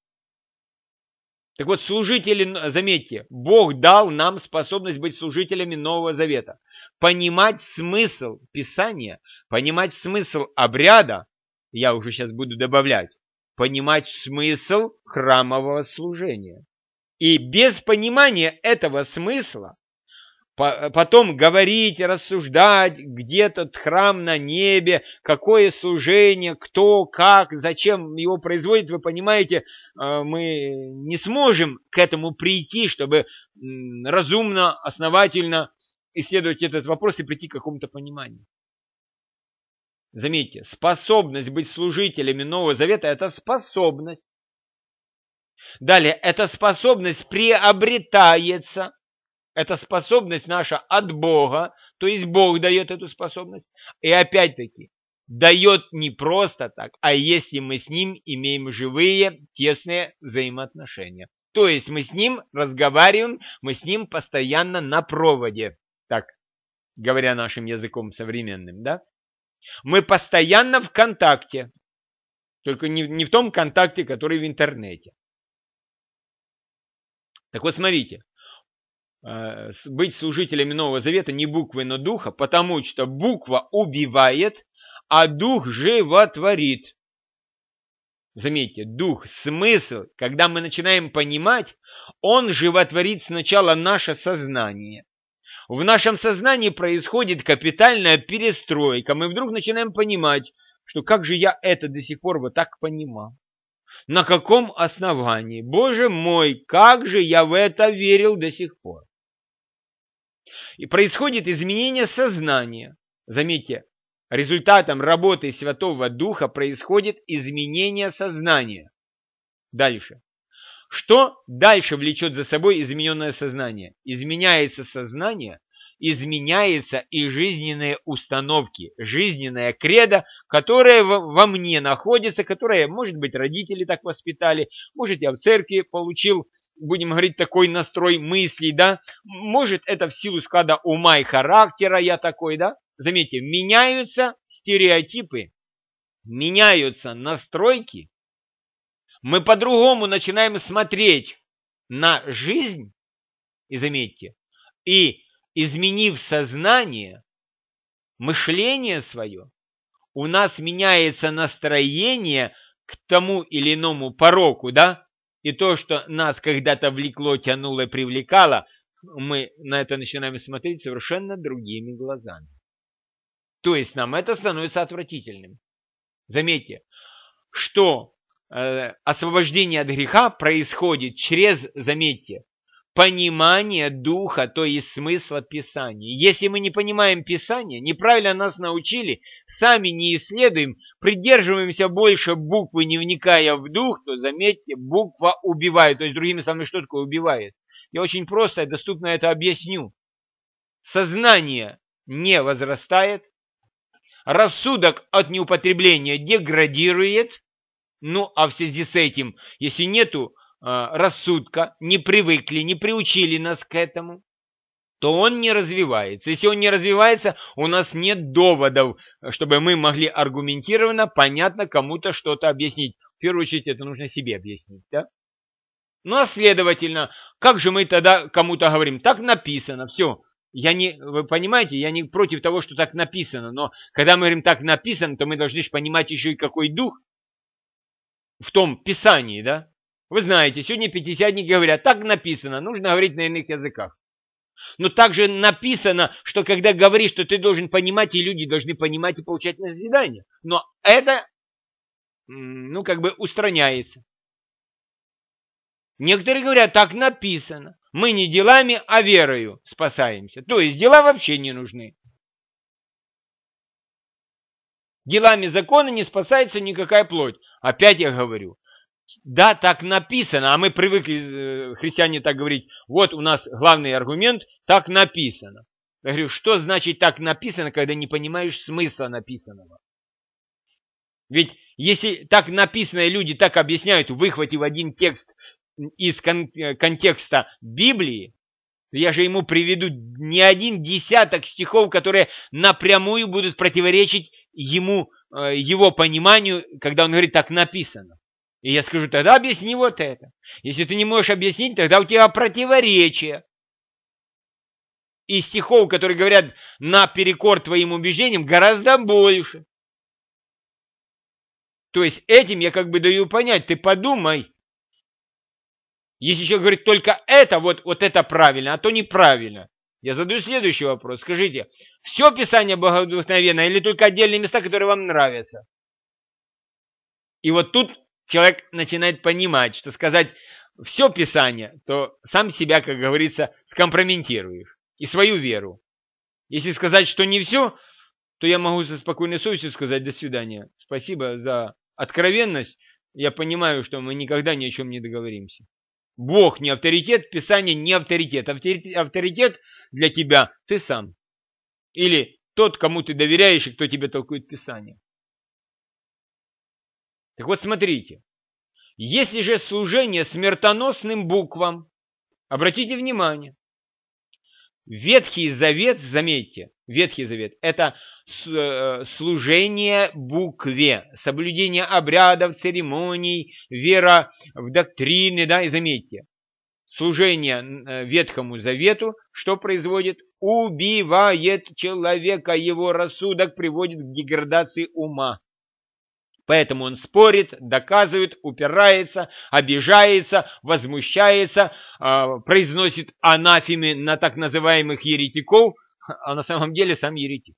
Так вот, служители, заметьте, Бог дал нам способность быть служителями Нового Завета. Понимать смысл Писания, понимать смысл обряда, я уже сейчас буду добавлять, понимать смысл храмового служения. И без понимания этого смысла потом говорить, рассуждать, где тот храм на небе, какое служение, кто, как, зачем его производит, вы понимаете, мы не сможем к этому прийти, чтобы разумно, основательно исследовать этот вопрос и прийти к какому-то пониманию. Заметьте, способность быть служителями Нового Завета – это способность. Далее, эта способность приобретается. Это способность наша от Бога, то есть Бог дает эту способность. И опять-таки, дает не просто так, а если мы с Ним имеем живые, тесные взаимоотношения. То есть мы с Ним разговариваем, мы с Ним постоянно на проводе, так говоря нашим языком современным, да? Мы постоянно в контакте, только не, не в том контакте, который в интернете. Так вот, смотрите. Быть служителями Нового Завета не буквы, но духа, потому что буква убивает, а дух животворит. Заметьте, дух, смысл, когда мы начинаем понимать, он животворит сначала наше сознание. В нашем сознании происходит капитальная перестройка. Мы вдруг начинаем понимать, что как же я это до сих пор вот так понимал. На каком основании? Боже мой, как же я в это верил до сих пор. И происходит изменение сознания. Заметьте, результатом работы Святого Духа происходит изменение сознания. Дальше. Что дальше влечет за собой измененное сознание? Изменяется сознание, изменяются и жизненные установки, жизненная кредо, которая во мне находится, которая, может быть, родители так воспитали, может, я в церкви получил, будем говорить, такой настрой мыслей, да, может, это в силу склада ума и характера я такой, да. Заметьте, меняются стереотипы, меняются настройки, мы по-другому начинаем смотреть на жизнь, и заметьте, и изменив сознание, мышление свое, у нас меняется настроение к тому или иному пороку, да, и то, что нас когда-то влекло, тянуло, привлекало, мы на это начинаем смотреть совершенно другими глазами. То есть нам это становится отвратительным. Заметьте, что э, освобождение от греха происходит через, заметьте, понимание духа, то есть смысла Писания. Если мы не понимаем Писания, неправильно нас научили, сами не исследуем, придерживаемся больше буквы, не вникая в дух, то, заметьте, буква убивает. То есть, другими словами, что такое убивает? Я очень просто и доступно это объясню. Сознание не возрастает, рассудок от неупотребления деградирует, ну а в связи с этим, если нету рассудка, не привыкли, не приучили нас к этому, то он не развивается. Если он не развивается, у нас нет доводов, чтобы мы могли аргументированно, понятно кому-то что-то объяснить. В первую очередь это нужно себе объяснить, да? Ну а следовательно, как же мы тогда кому-то говорим? Так написано, все. Я не, вы понимаете, я не против того, что так написано, но когда мы говорим так написано, то мы должны же понимать еще и какой дух в том Писании, да? Вы знаете, сегодня пятидесятники говорят, так написано, нужно говорить на иных языках. Но также написано, что когда говоришь, что ты должен понимать, и люди должны понимать и получать назидание. Но это, ну, как бы устраняется. Некоторые говорят, так написано. Мы не делами, а верою спасаемся. То есть дела вообще не нужны. Делами закона не спасается никакая плоть. Опять я говорю. Да, так написано, а мы привыкли, христиане, так говорить, вот у нас главный аргумент, так написано. Я говорю, что значит так написано, когда не понимаешь смысла написанного? Ведь если так написано, и люди так объясняют, выхватив один текст из кон контекста Библии, то я же ему приведу не один десяток стихов, которые напрямую будут противоречить ему, его пониманию, когда он говорит, так написано. И я скажу, тогда объясни вот это. Если ты не можешь объяснить, тогда у тебя противоречие. И стихов, которые говорят наперекор твоим убеждениям, гораздо больше. То есть этим я как бы даю понять, ты подумай. Если человек говорит только это, вот, вот это правильно, а то неправильно. Я задаю следующий вопрос. Скажите, все Писание богодухновенно или только отдельные места, которые вам нравятся? И вот тут человек начинает понимать, что сказать все Писание, то сам себя, как говорится, скомпрометируешь. И свою веру. Если сказать, что не все, то я могу со спокойной совестью сказать до свидания. Спасибо за откровенность. Я понимаю, что мы никогда ни о чем не договоримся. Бог не авторитет, Писание не авторитет. Авторитет, авторитет для тебя ты сам. Или тот, кому ты доверяешь и кто тебе толкует Писание. Так вот, смотрите. Если же служение смертоносным буквам, обратите внимание, Ветхий Завет, заметьте, Ветхий Завет – это служение букве, соблюдение обрядов, церемоний, вера в доктрины, да, и заметьте, служение Ветхому Завету, что производит? Убивает человека, его рассудок приводит к деградации ума. Поэтому он спорит, доказывает, упирается, обижается, возмущается, произносит анафемы на так называемых еретиков, а на самом деле сам еретик.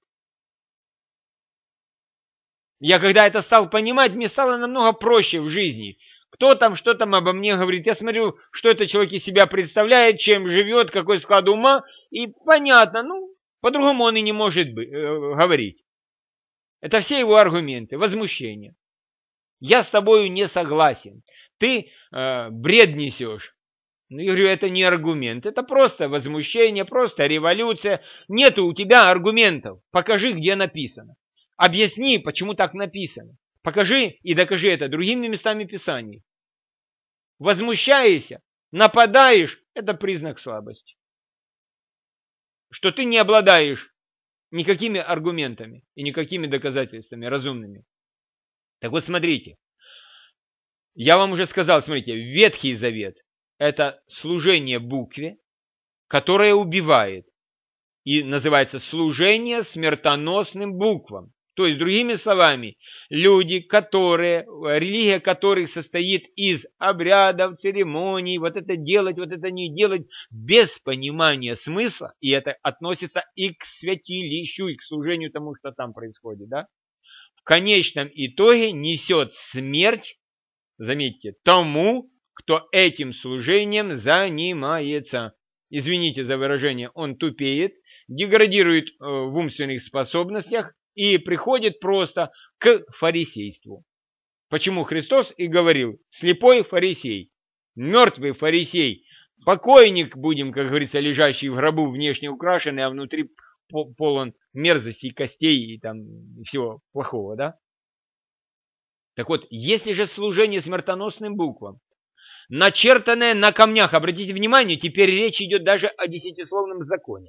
Я когда это стал понимать, мне стало намного проще в жизни. Кто там, что там обо мне говорит. Я смотрю, что этот человек из себя представляет, чем живет, какой склад ума. И понятно, ну, по-другому он и не может быть, э, говорить. Это все его аргументы, возмущения. Я с тобою не согласен. Ты э, бред несешь. Ну, я говорю, это не аргумент. Это просто возмущение, просто революция. Нету у тебя аргументов. Покажи, где написано. Объясни, почему так написано. Покажи и докажи это другими местами Писания. Возмущаешься, нападаешь, это признак слабости. Что ты не обладаешь никакими аргументами и никакими доказательствами разумными. Так вот, смотрите. Я вам уже сказал, смотрите, Ветхий Завет – это служение букве, которое убивает. И называется служение смертоносным буквам. То есть, другими словами, люди, которые, религия которых состоит из обрядов, церемоний, вот это делать, вот это не делать, без понимания смысла, и это относится и к святилищу, и к служению тому, что там происходит, да, в конечном итоге несет смерть, заметьте, тому, кто этим служением занимается. Извините за выражение, он тупеет, деградирует в умственных способностях, и приходит просто к фарисейству. Почему Христос и говорил, слепой фарисей, мертвый фарисей, покойник будем, как говорится, лежащий в гробу, внешне украшенный, а внутри полон мерзости, костей и там всего плохого, да? Так вот, если же служение смертоносным буквам, начертанное на камнях, обратите внимание, теперь речь идет даже о десятисловном законе.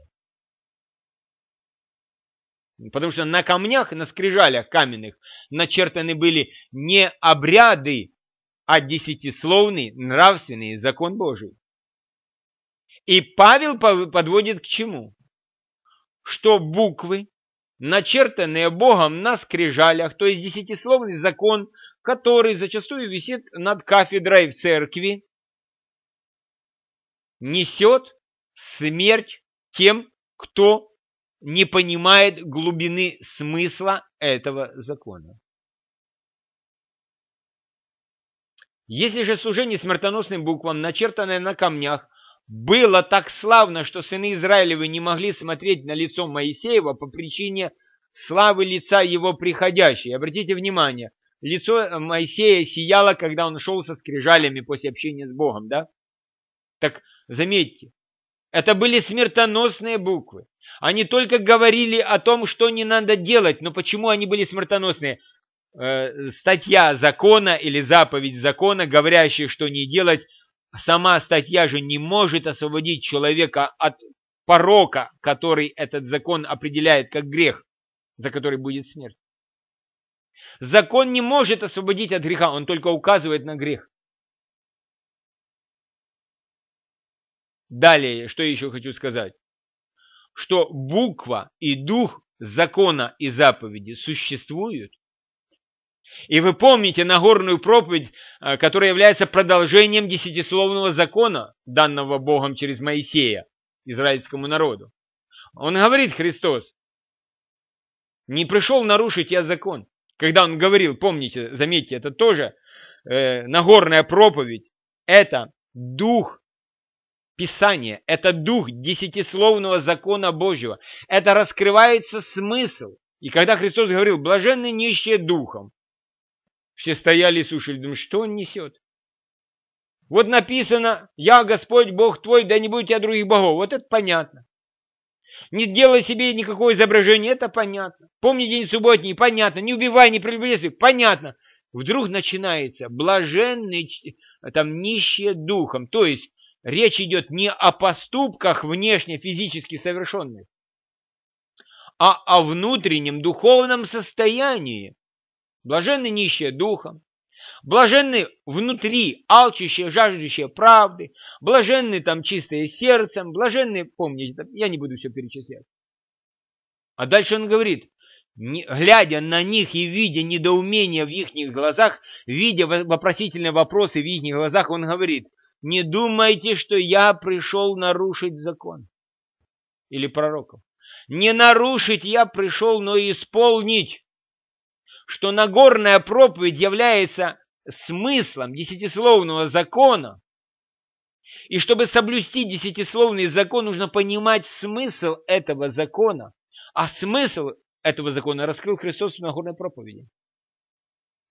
Потому что на камнях, на скрижалях каменных начертаны были не обряды, а десятисловный нравственный закон Божий. И Павел подводит к чему? Что буквы, начертанные Богом на скрижалях, то есть десятисловный закон, который зачастую висит над кафедрой в церкви, несет смерть тем, кто не понимает глубины смысла этого закона. Если же служение смертоносным буквам, начертанное на камнях, было так славно, что сыны Израилевы не могли смотреть на лицо Моисеева по причине славы лица его приходящей. Обратите внимание, лицо Моисея сияло, когда он шел со скрижалями после общения с Богом, да? Так заметьте, это были смертоносные буквы. Они только говорили о том, что не надо делать, но почему они были смертоносные? Э, статья закона или заповедь закона, говорящая, что не делать, сама статья же не может освободить человека от порока, который этот закон определяет как грех, за который будет смерть. Закон не может освободить от греха, он только указывает на грех. Далее, что еще хочу сказать? Что буква и дух закона и заповеди существуют. И вы помните Нагорную проповедь, которая является продолжением десятисловного закона, данного Богом через Моисея израильскому народу. Он говорит, Христос, не пришел нарушить я закон. Когда он говорил, помните, заметьте, это тоже э, Нагорная проповедь, это дух Писание, это дух десятисловного закона Божьего. Это раскрывается смысл. И когда Христос говорил, блаженны нищие духом, все стояли и слушали, думают, что он несет? Вот написано, я Господь Бог твой, да не будет у тебя других богов. Вот это понятно. Не делай себе никакого изображения, это понятно. Помни день субботний, понятно. Не убивай, не прелюбодействуй, понятно. Вдруг начинается блаженный, там, нищие духом. То есть, речь идет не о поступках внешне физически совершенных, а о внутреннем духовном состоянии. Блаженны нищие духом, блаженны внутри алчущие, жаждущие правды, блаженны там чистые сердцем, блаженны, помните, я не буду все перечислять. А дальше он говорит, не, глядя на них и видя недоумение в их глазах, видя вопросительные вопросы в их глазах, он говорит, не думайте, что я пришел нарушить закон или пророков. Не нарушить я пришел, но исполнить. Что Нагорная проповедь является смыслом десятисловного закона. И чтобы соблюсти десятисловный закон, нужно понимать смысл этого закона. А смысл этого закона раскрыл Христос в Нагорной проповеди.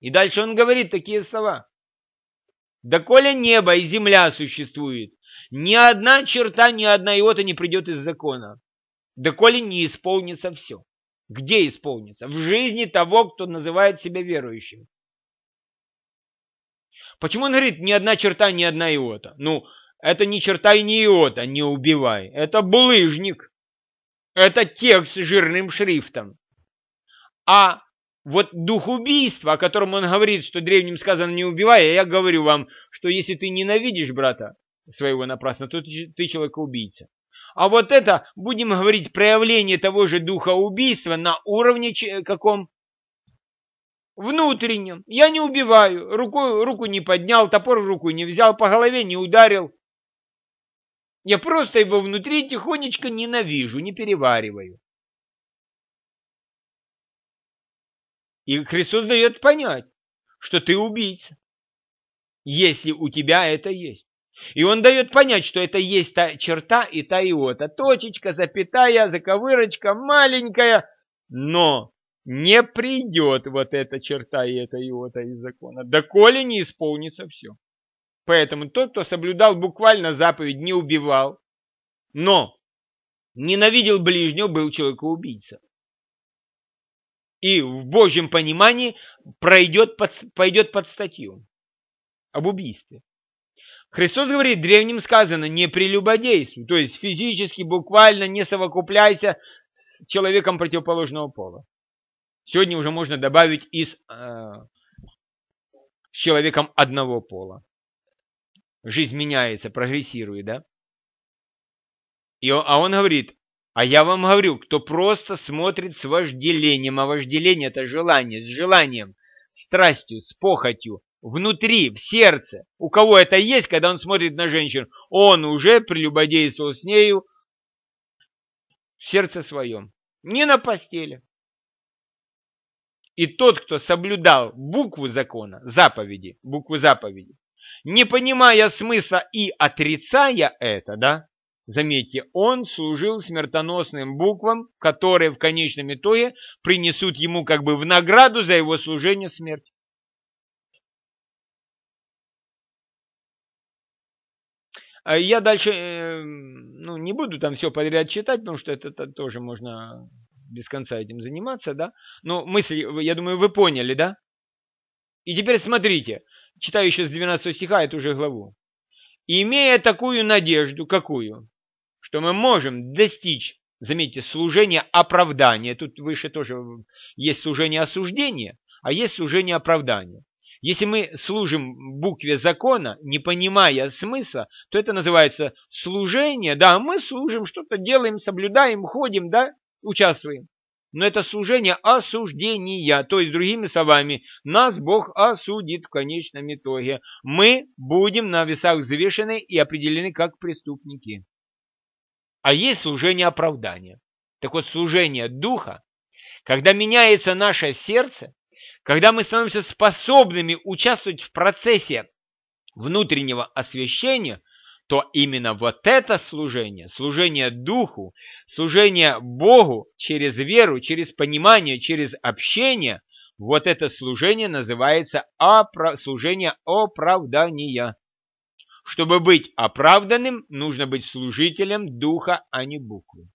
И дальше он говорит такие слова. «Доколе небо и земля существует, ни одна черта, ни одна иота не придет из закона, доколе не исполнится все». Где исполнится? В жизни того, кто называет себя верующим. Почему он говорит, ни одна черта, ни одна иота? Ну, это не черта и не иота, не убивай. Это булыжник. Это текст с жирным шрифтом. А вот дух убийства, о котором он говорит, что древним сказано не убивай, я говорю вам, что если ты ненавидишь брата своего напрасно, то ты человека-убийца. А вот это, будем говорить, проявление того же духа убийства на уровне каком? Внутреннем. Я не убиваю, руку, руку не поднял, топор в руку не взял, по голове не ударил. Я просто его внутри тихонечко ненавижу, не перевариваю. И Христос дает понять, что ты убийца, если у тебя это есть. И он дает понять, что это есть та черта и та иота. Точечка, запятая, заковырочка маленькая, но не придет вот эта черта и эта иота из закона, доколе не исполнится все. Поэтому тот, кто соблюдал буквально заповедь, не убивал, но ненавидел ближнего, был человекоубийца. И в Божьем понимании пройдет под, пойдет под статью об убийстве. Христос говорит, древним сказано, не прелюбодействуй, то есть физически, буквально не совокупляйся с человеком противоположного пола. Сегодня уже можно добавить и с, э, с человеком одного пола. Жизнь меняется, прогрессирует, да? И, а он говорит, а я вам говорю, кто просто смотрит с вожделением, а вожделение это желание, с желанием, страстью, с похотью, внутри, в сердце. У кого это есть, когда он смотрит на женщину, он уже прелюбодействовал с нею в сердце своем, не на постели. И тот, кто соблюдал букву закона, заповеди, букву заповеди, не понимая смысла и отрицая это, да, заметьте, он служил смертоносным буквам, которые в конечном итоге принесут ему как бы в награду за его служение смерть. Я дальше ну, не буду там все подряд читать, потому что это, это тоже можно без конца этим заниматься, да. Но мысль, я думаю, вы поняли, да? И теперь смотрите, читаю еще с двенадцатого стиха эту же главу. «Имея такую надежду, какую? Что мы можем достичь, заметьте, служения оправдания». Тут выше тоже есть служение осуждения, а есть служение оправдания. Если мы служим букве закона, не понимая смысла, то это называется служение. Да, мы служим, что-то делаем, соблюдаем, ходим, да, участвуем. Но это служение осуждения. То есть, другими словами, нас Бог осудит в конечном итоге. Мы будем на весах взвешены и определены как преступники. А есть служение оправдания. Так вот, служение духа, когда меняется наше сердце, когда мы становимся способными участвовать в процессе внутреннего освящения, то именно вот это служение, служение Духу, служение Богу через веру, через понимание, через общение, вот это служение называется опра- служение оправдания. Чтобы быть оправданным, нужно быть служителем Духа, а не буквы.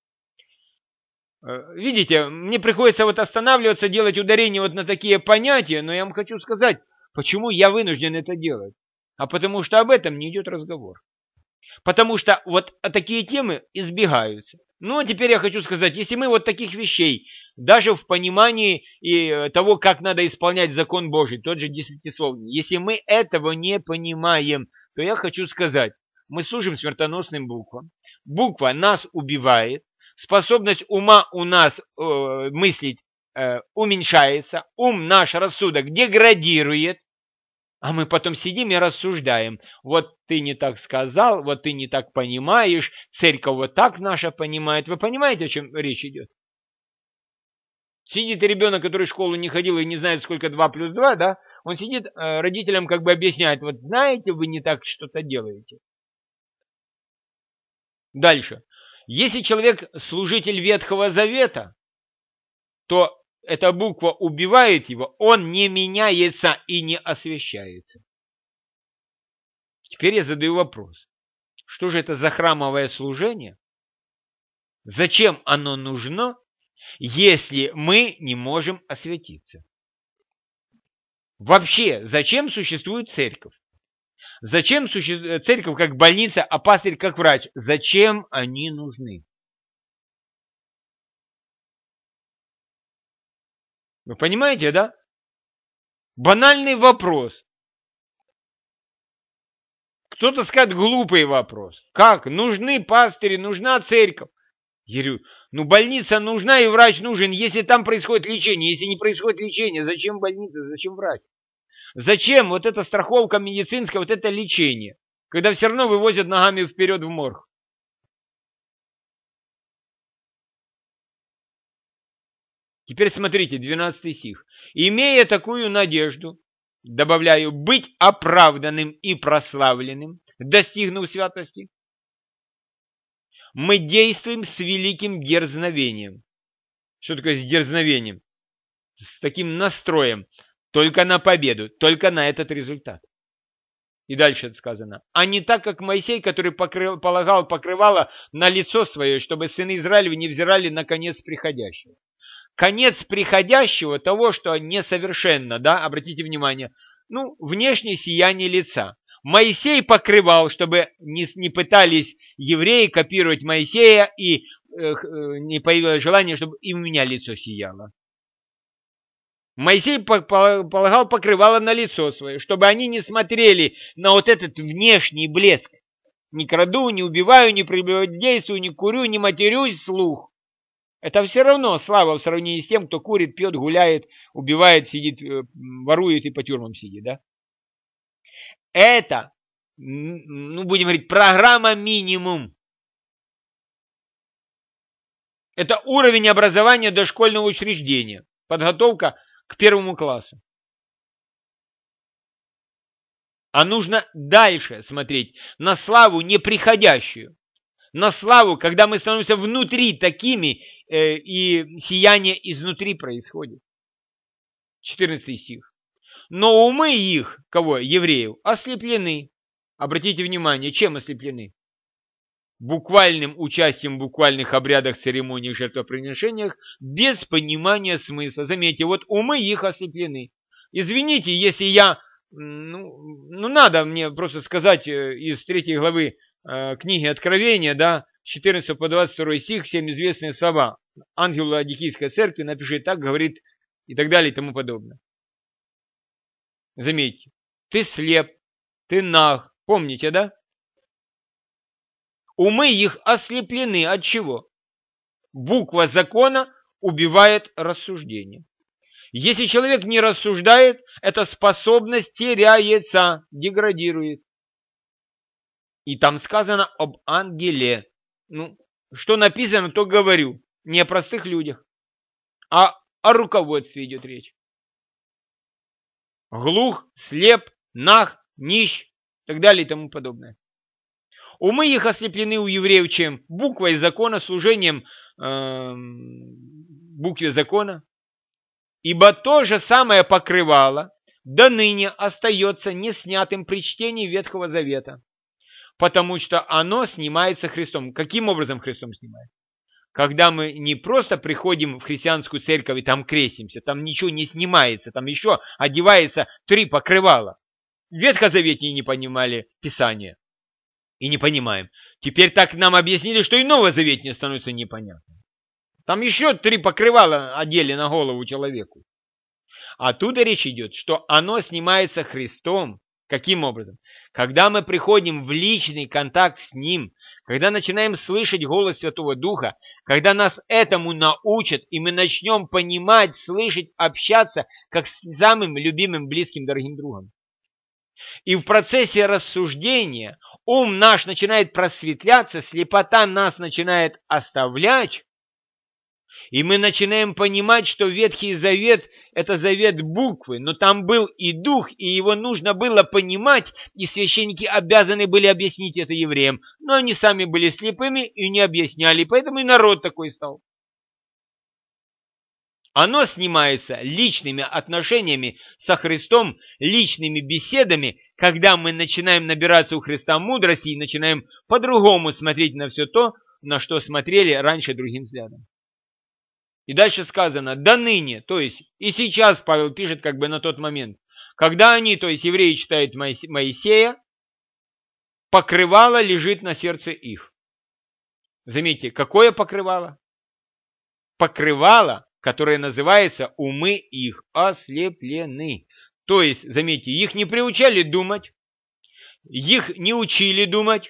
Видите, мне приходится вот останавливаться, делать ударение вот на такие понятия, но я вам хочу сказать, почему я вынужден это делать. А потому что об этом не идет разговор. Потому что вот такие темы избегаются. Ну, а теперь я хочу сказать, если мы вот таких вещей, даже в понимании и того, как надо исполнять закон Божий, тот же десятисловный, если мы этого не понимаем, то я хочу сказать, мы служим смертоносным буквам. Буква нас убивает. Способность ума у нас э, мыслить э, уменьшается, ум наш, рассудок деградирует, а мы потом сидим и рассуждаем. Вот ты не так сказал, вот ты не так понимаешь, церковь вот так наша понимает. Вы понимаете, о чем речь идет? Сидит ребенок, который в школу не ходил и не знает, сколько два плюс два, да? Он сидит, э, родителям как бы объясняет, вот знаете, вы не так что-то делаете. Дальше. Если человек служитель Ветхого Завета, то эта буква убивает его, он не меняется и не освящается. Теперь я задаю вопрос. Что же это за храмовое служение? Зачем оно нужно, если мы не можем освятиться? Вообще, зачем существует церковь? Зачем существует церковь как больница, а пастырь как врач? Зачем они нужны? Вы понимаете, да? Банальный вопрос. Кто-то скажет глупый вопрос. Как? Нужны пастыри, нужна церковь. Я говорю, ну больница нужна и врач нужен, если там происходит лечение. Если не происходит лечение, зачем больница, зачем врач? Зачем вот эта страховка медицинская, вот это лечение, когда все равно вывозят ногами вперед в морг? Теперь смотрите, двенадцатый стих. «Имея такую надежду, добавляю, быть оправданным и прославленным, достигнув святости, мы действуем с великим дерзновением». Что такое с дерзновением? С таким настроем. Только на победу, только на этот результат. И дальше сказано. А не так, как Моисей, который покрыл, полагал покрывало на лицо свое, чтобы сыны Израилевы не взирали на конец приходящего. Конец приходящего, того, что несовершенно, да, обратите внимание, ну, внешнее сияние лица. Моисей покрывал, чтобы не, не пытались евреи копировать Моисея, и э, не появилось желание, чтобы и у меня лицо сияло. Моисей полагал покрывало на лицо свое, чтобы они не смотрели на вот этот внешний блеск. Не краду, не убиваю, не прелюбодействую, не курю, не матерюсь вслух. Это все равно слава в сравнении с тем, кто курит, пьет, гуляет, убивает, сидит, ворует и по тюрьмам сидит, да? Это, ну, будем говорить, программа минимум. Это уровень образования дошкольного учреждения. Подготовка к первому классу. А нужно дальше смотреть на славу неприходящую. На славу, когда мы становимся внутри такими, э, и сияние изнутри происходит. четырнадцатый стих. Но умы их, кого? Евреев, ослеплены. Обратите внимание, чем ослеплены? Буквальным участием в буквальных обрядах, церемониях, жертвоприношениях, без понимания смысла. Заметьте, вот умы их ослеплены. Извините, если я, ну, ну надо мне просто сказать из третьей главы э, книги Откровения, да, с четырнадцатого по двадцать второй стих, всем известные слова. Ангел Лаодикийской церкви напишет так, говорит и так далее и тому подобное. Заметьте, ты слеп, ты наг, помните, да? Умы их ослеплены от чего? Буква закона убивает рассуждение. Если человек не рассуждает, эта способность теряется, деградирует. И там сказано об ангеле. Ну, что написано, то говорю. Не о простых людях, а о руководстве идет речь. Глух, слеп, наг, нищ и так далее и тому подобное. Умы их ослеплены у евреев чем? Буквой закона, служением э, букве закона. Ибо то же самое покрывало до ныне остается неснятым при чтении Ветхого Завета. Потому что оно снимается Христом. Каким образом Христом снимается? Когда мы не просто приходим в христианскую церковь и там крестимся, там ничего не снимается, там еще одевается три покрывала. В Ветхозавете не понимали Писание. И не понимаем. Теперь так нам объяснили, что и Новозаветное становится непонятным. Там еще три покрывала одели на голову человеку. Оттуда речь идет, что оно снимается Христом. Каким образом? Когда мы приходим в личный контакт с Ним, когда начинаем слышать голос Святого Духа, когда нас этому научат, и мы начнем понимать, слышать, общаться, как с самым любимым, близким, дорогим другом. И в процессе рассуждения ум наш начинает просветляться, слепота нас начинает оставлять, и мы начинаем понимать, что Ветхий Завет – это завет буквы, но там был и дух, и его нужно было понимать, и священники обязаны были объяснить это евреям. Но они сами были слепыми и не объясняли, поэтому и народ такой стал. Оно снимается личными отношениями со Христом, личными беседами, когда мы начинаем набираться у Христа мудрости и начинаем по-другому смотреть на все то, на что смотрели раньше другим взглядом. И дальше сказано, до ныне, то есть и сейчас Павел пишет как бы на тот момент, когда они, то есть евреи читают Моисея, покрывало лежит на сердце их. Заметьте, какое покрывало? Покрывало, которое называется умы их ослеплены. То есть, заметьте, их не приучали думать, их не учили думать,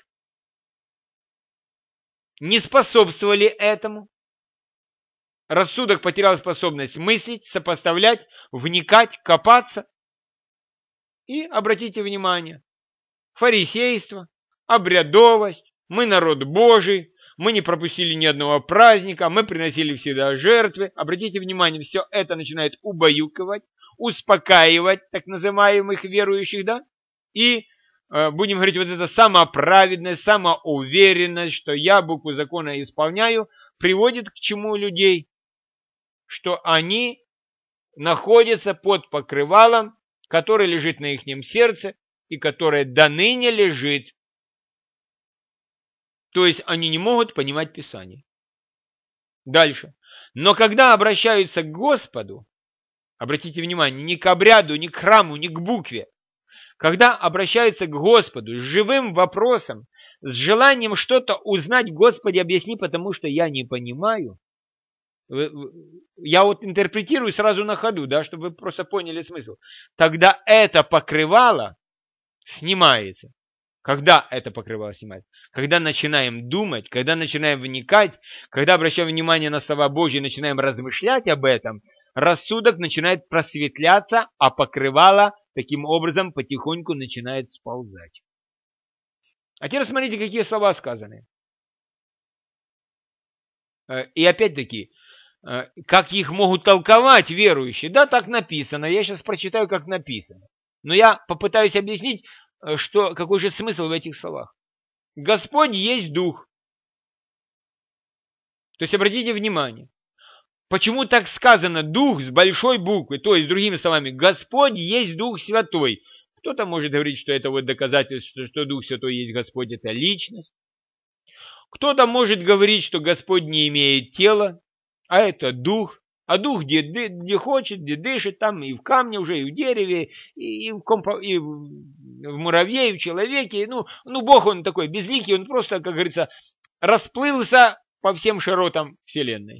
не способствовали этому. Рассудок потерял способность мыслить, сопоставлять, вникать, копаться. И обратите внимание, фарисейство, обрядовость, мы народ Божий, мы не пропустили ни одного праздника, мы приносили всегда жертвы. Обратите внимание, все это начинает убаюкивать, успокаивать так называемых верующих, да? И э, будем говорить, вот эта самоправедность, самоуверенность, что я букву закона исполняю, приводит к чему людей? Что они находятся под покрывалом, который лежит на ихнем сердце и которое до ныне лежит. То есть они не могут понимать Писание. Дальше. Но когда обращаются к Господу, обратите внимание, не к обряду, не к храму, не к букве. Когда обращаются к Господу с живым вопросом, с желанием что-то узнать, Господи, объясни, потому что я не понимаю. Я вот интерпретирую сразу на ходу, да, чтобы вы просто поняли смысл. Тогда это покрывало снимается. Когда это покрывало снимается? Когда начинаем думать, когда начинаем вникать, когда обращаем внимание на слова Божьи, начинаем размышлять об этом, рассудок начинает просветляться, а покрывало таким образом потихоньку начинает сползать. А теперь смотрите, какие слова сказаны. И опять-таки, как их могут толковать верующие? Да, так написано. Я сейчас прочитаю, как написано. Но я попытаюсь объяснить, что, какой же смысл в этих словах. Господь есть Дух. То есть, обратите внимание, почему так сказано Дух с большой буквы? То есть, другими словами, Господь есть Дух Святой. Кто-то может говорить, что это вот доказательство, что Дух Святой есть Господь, это личность. Кто-то может говорить, что Господь не имеет тела, а это Дух. А Дух где, где хочет, где дышит, там и в камне уже, и в дереве, и в, компо, и в муравье, и в человеке. Ну, ну, Бог он такой безликий, он просто, как говорится, расплылся по всем широтам Вселенной.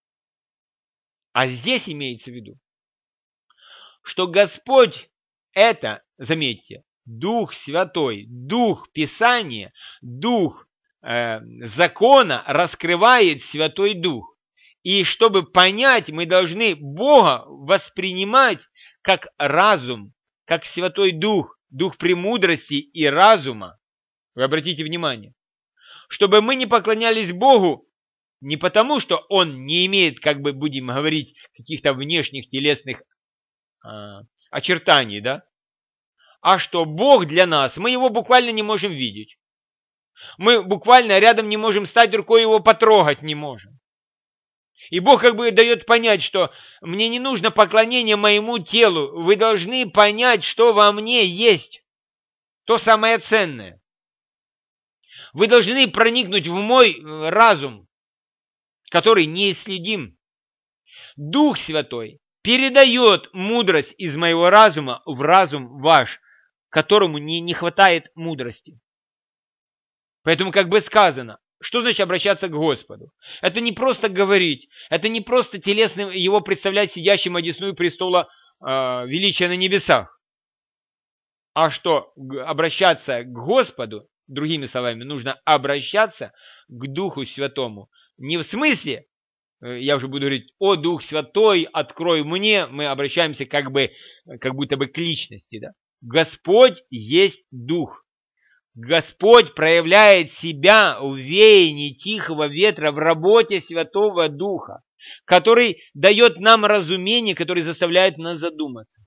А здесь имеется в виду, что Господь это, заметьте, Дух Святой, Дух Писания, Дух э, закона раскрывает Святой Дух. И чтобы понять, мы должны Бога воспринимать как разум, как Святой Дух, Дух премудрости и разума. Вы обратите внимание. Чтобы мы не поклонялись Богу не потому, что Он не имеет, как бы будем говорить, каких-то внешних телесных э, очертаний, да? А что Бог для нас, мы Его буквально не можем видеть. Мы буквально рядом не можем стать, рукой Его потрогать не можем. И Бог как бы дает понять, что мне не нужно поклонение моему телу. Вы должны понять, что во мне есть. То самое ценное. Вы должны проникнуть в мой разум, который неисследим. Дух Святой передает мудрость из моего разума в разум ваш, которому не, не хватает мудрости. Поэтому как бы сказано, что значит обращаться к Господу? Это не просто говорить, это не просто телесно его представлять сидящим одесную престола э, величия на небесах. А что обращаться к Господу, другими словами, нужно обращаться к Духу Святому. Не в смысле, я уже буду говорить, о Дух Святой, открой мне, мы обращаемся как бы, как будто бы к личности. Да? Господь есть Дух. Господь проявляет себя в веянии тихого ветра, в работе Святого Духа, который дает нам разумение, который заставляет нас задуматься.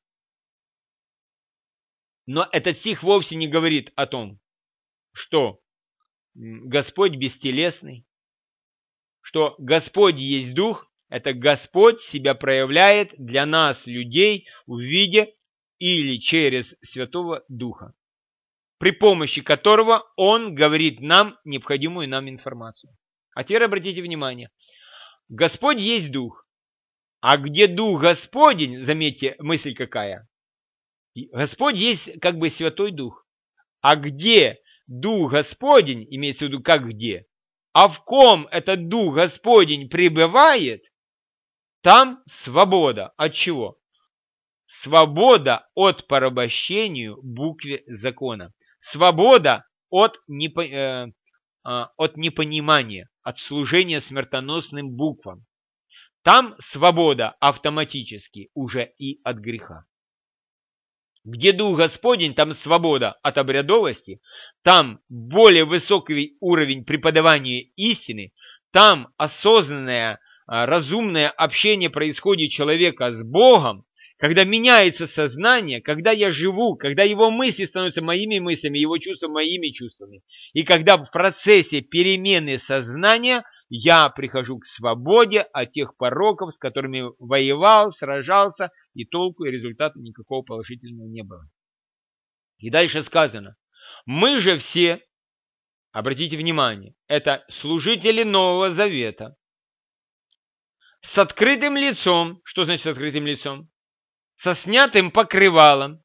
Но этот стих вовсе не говорит о том, что Господь бестелесный, что Господь есть Дух, Это Господь себя проявляет для нас, людей, в виде или через Святого Духа, при помощи которого Он говорит нам необходимую нам информацию. А теперь обратите внимание. Господь есть Дух. А где Дух Господень, заметьте, мысль какая. Господь есть как бы Святой Дух. А где Дух Господень, имеется в виду как где, а в ком этот Дух Господень пребывает, там свобода. От чего? Свобода от порабощению букве закона. Свобода от, непо, э, э, от непонимания, от служения смертоносным буквам. Там свобода автоматически уже и от греха. Где Дух Господень, там свобода от обрядовости, там более высокий уровень преподавания истины, там осознанное, разумное общение происходит человека с Богом, когда меняется сознание, когда я живу, когда его мысли становятся моими мыслями, его чувства моими чувствами. И когда в процессе перемены сознания я прихожу к свободе от тех пороков, с которыми воевал, сражался, и толку и результата никакого положительного не было. И дальше сказано, мы же все, обратите внимание, это служители Нового Завета, с открытым лицом, что значит с открытым лицом? Со снятым покрывалом,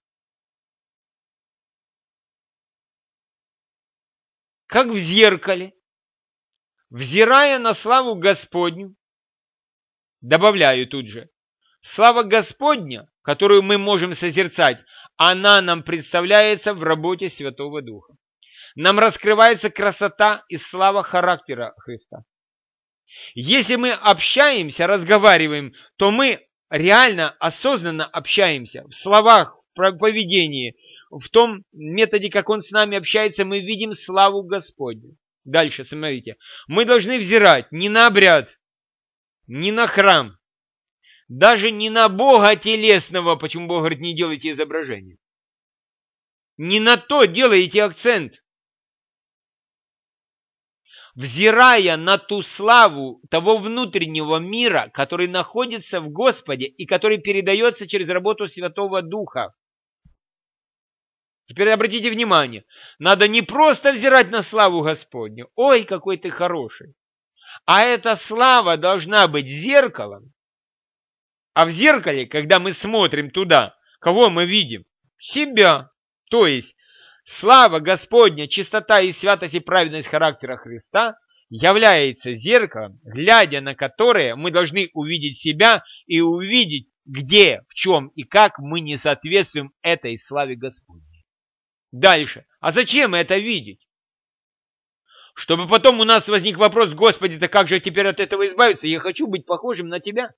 как в зеркале, взирая на славу Господню, добавляю тут же, слава Господня, которую мы можем созерцать, она нам представляется в работе Святого Духа. Нам раскрывается красота и слава характера Христа. Если мы общаемся, разговариваем, то мы реально, осознанно общаемся. В словах, в поведении, в том методе, как Он с нами общается, мы видим славу Господню. Дальше, смотрите. Мы должны взирать не на обряд, не на храм, даже не на Бога телесного, почему Бог говорит, не делайте изображения. Не на то делаете акцент. Взирая на ту славу того внутреннего мира, который находится в Господе и который передается через работу Святого Духа. Теперь обратите внимание, надо не просто взирать на славу Господню, ой, какой ты хороший, а эта слава должна быть зеркалом. А в зеркале, когда мы смотрим туда, кого мы видим? Себя. То есть, слава Господня, чистота и святость и праведность характера Христа является зеркалом, глядя на которое мы должны увидеть себя и увидеть, где, в чем и как мы не соответствуем этой славе Господней. Дальше. А зачем это видеть? Чтобы потом у нас возник вопрос, Господи, да как же теперь от этого избавиться? Я хочу быть похожим на Тебя.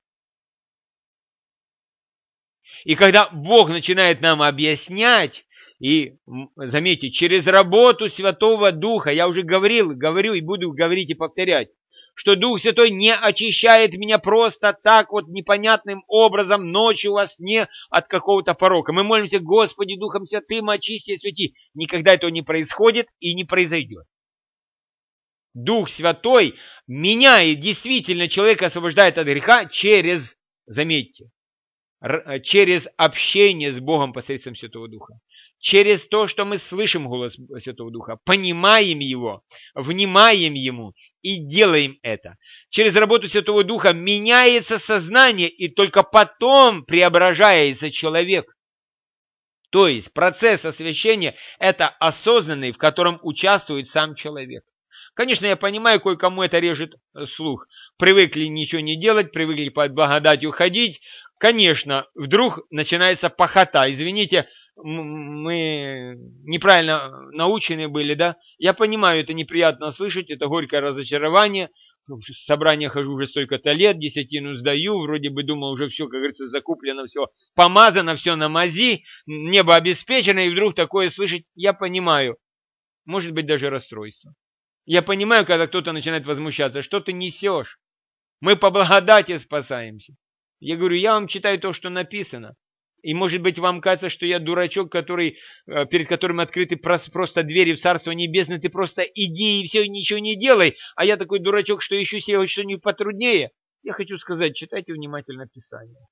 И когда Бог начинает нам объяснять, и, заметьте, через работу Святого Духа, я уже говорил, говорю и буду говорить и повторять, что Дух Святой не очищает меня просто так вот непонятным образом ночью во сне от какого-то порока. Мы молимся, Господи, Духом Святым очисти и освети. Никогда этого не происходит и не произойдет. Дух Святой меняет, действительно человека освобождает от греха через, заметьте, через общение с Богом посредством Святого Духа. Через то, что мы слышим голос Святого Духа, понимаем Его, внимаем Ему и делаем это. Через работу Святого Духа меняется сознание, и только потом преображается человек. То есть процесс освящения – это осознанный, в котором участвует сам человек. Конечно, я понимаю, кое-кому это режет слух. Привыкли ничего не делать, привыкли под благодатью ходить. Конечно, вдруг начинается похота. Извините, мы неправильно научены были, да? Я понимаю, это неприятно слышать, это горькое разочарование. В собрание хожу уже столько-то лет, десятину сдаю, вроде бы думал, уже все, как говорится, закуплено, все помазано, все на мази, небо обеспечено, и вдруг такое слышать, я понимаю. Может быть, даже расстройство. Я понимаю, когда кто-то начинает возмущаться, что ты несешь? Мы по благодати спасаемся. Я говорю, я вам читаю то, что написано. И может быть вам кажется, что я дурачок, который, перед которым открыты просто двери в Царство Небесное, ты просто иди и все, ничего не делай. А я такой дурачок, что ищу себе что-нибудь потруднее. Я хочу сказать, читайте внимательно Писание.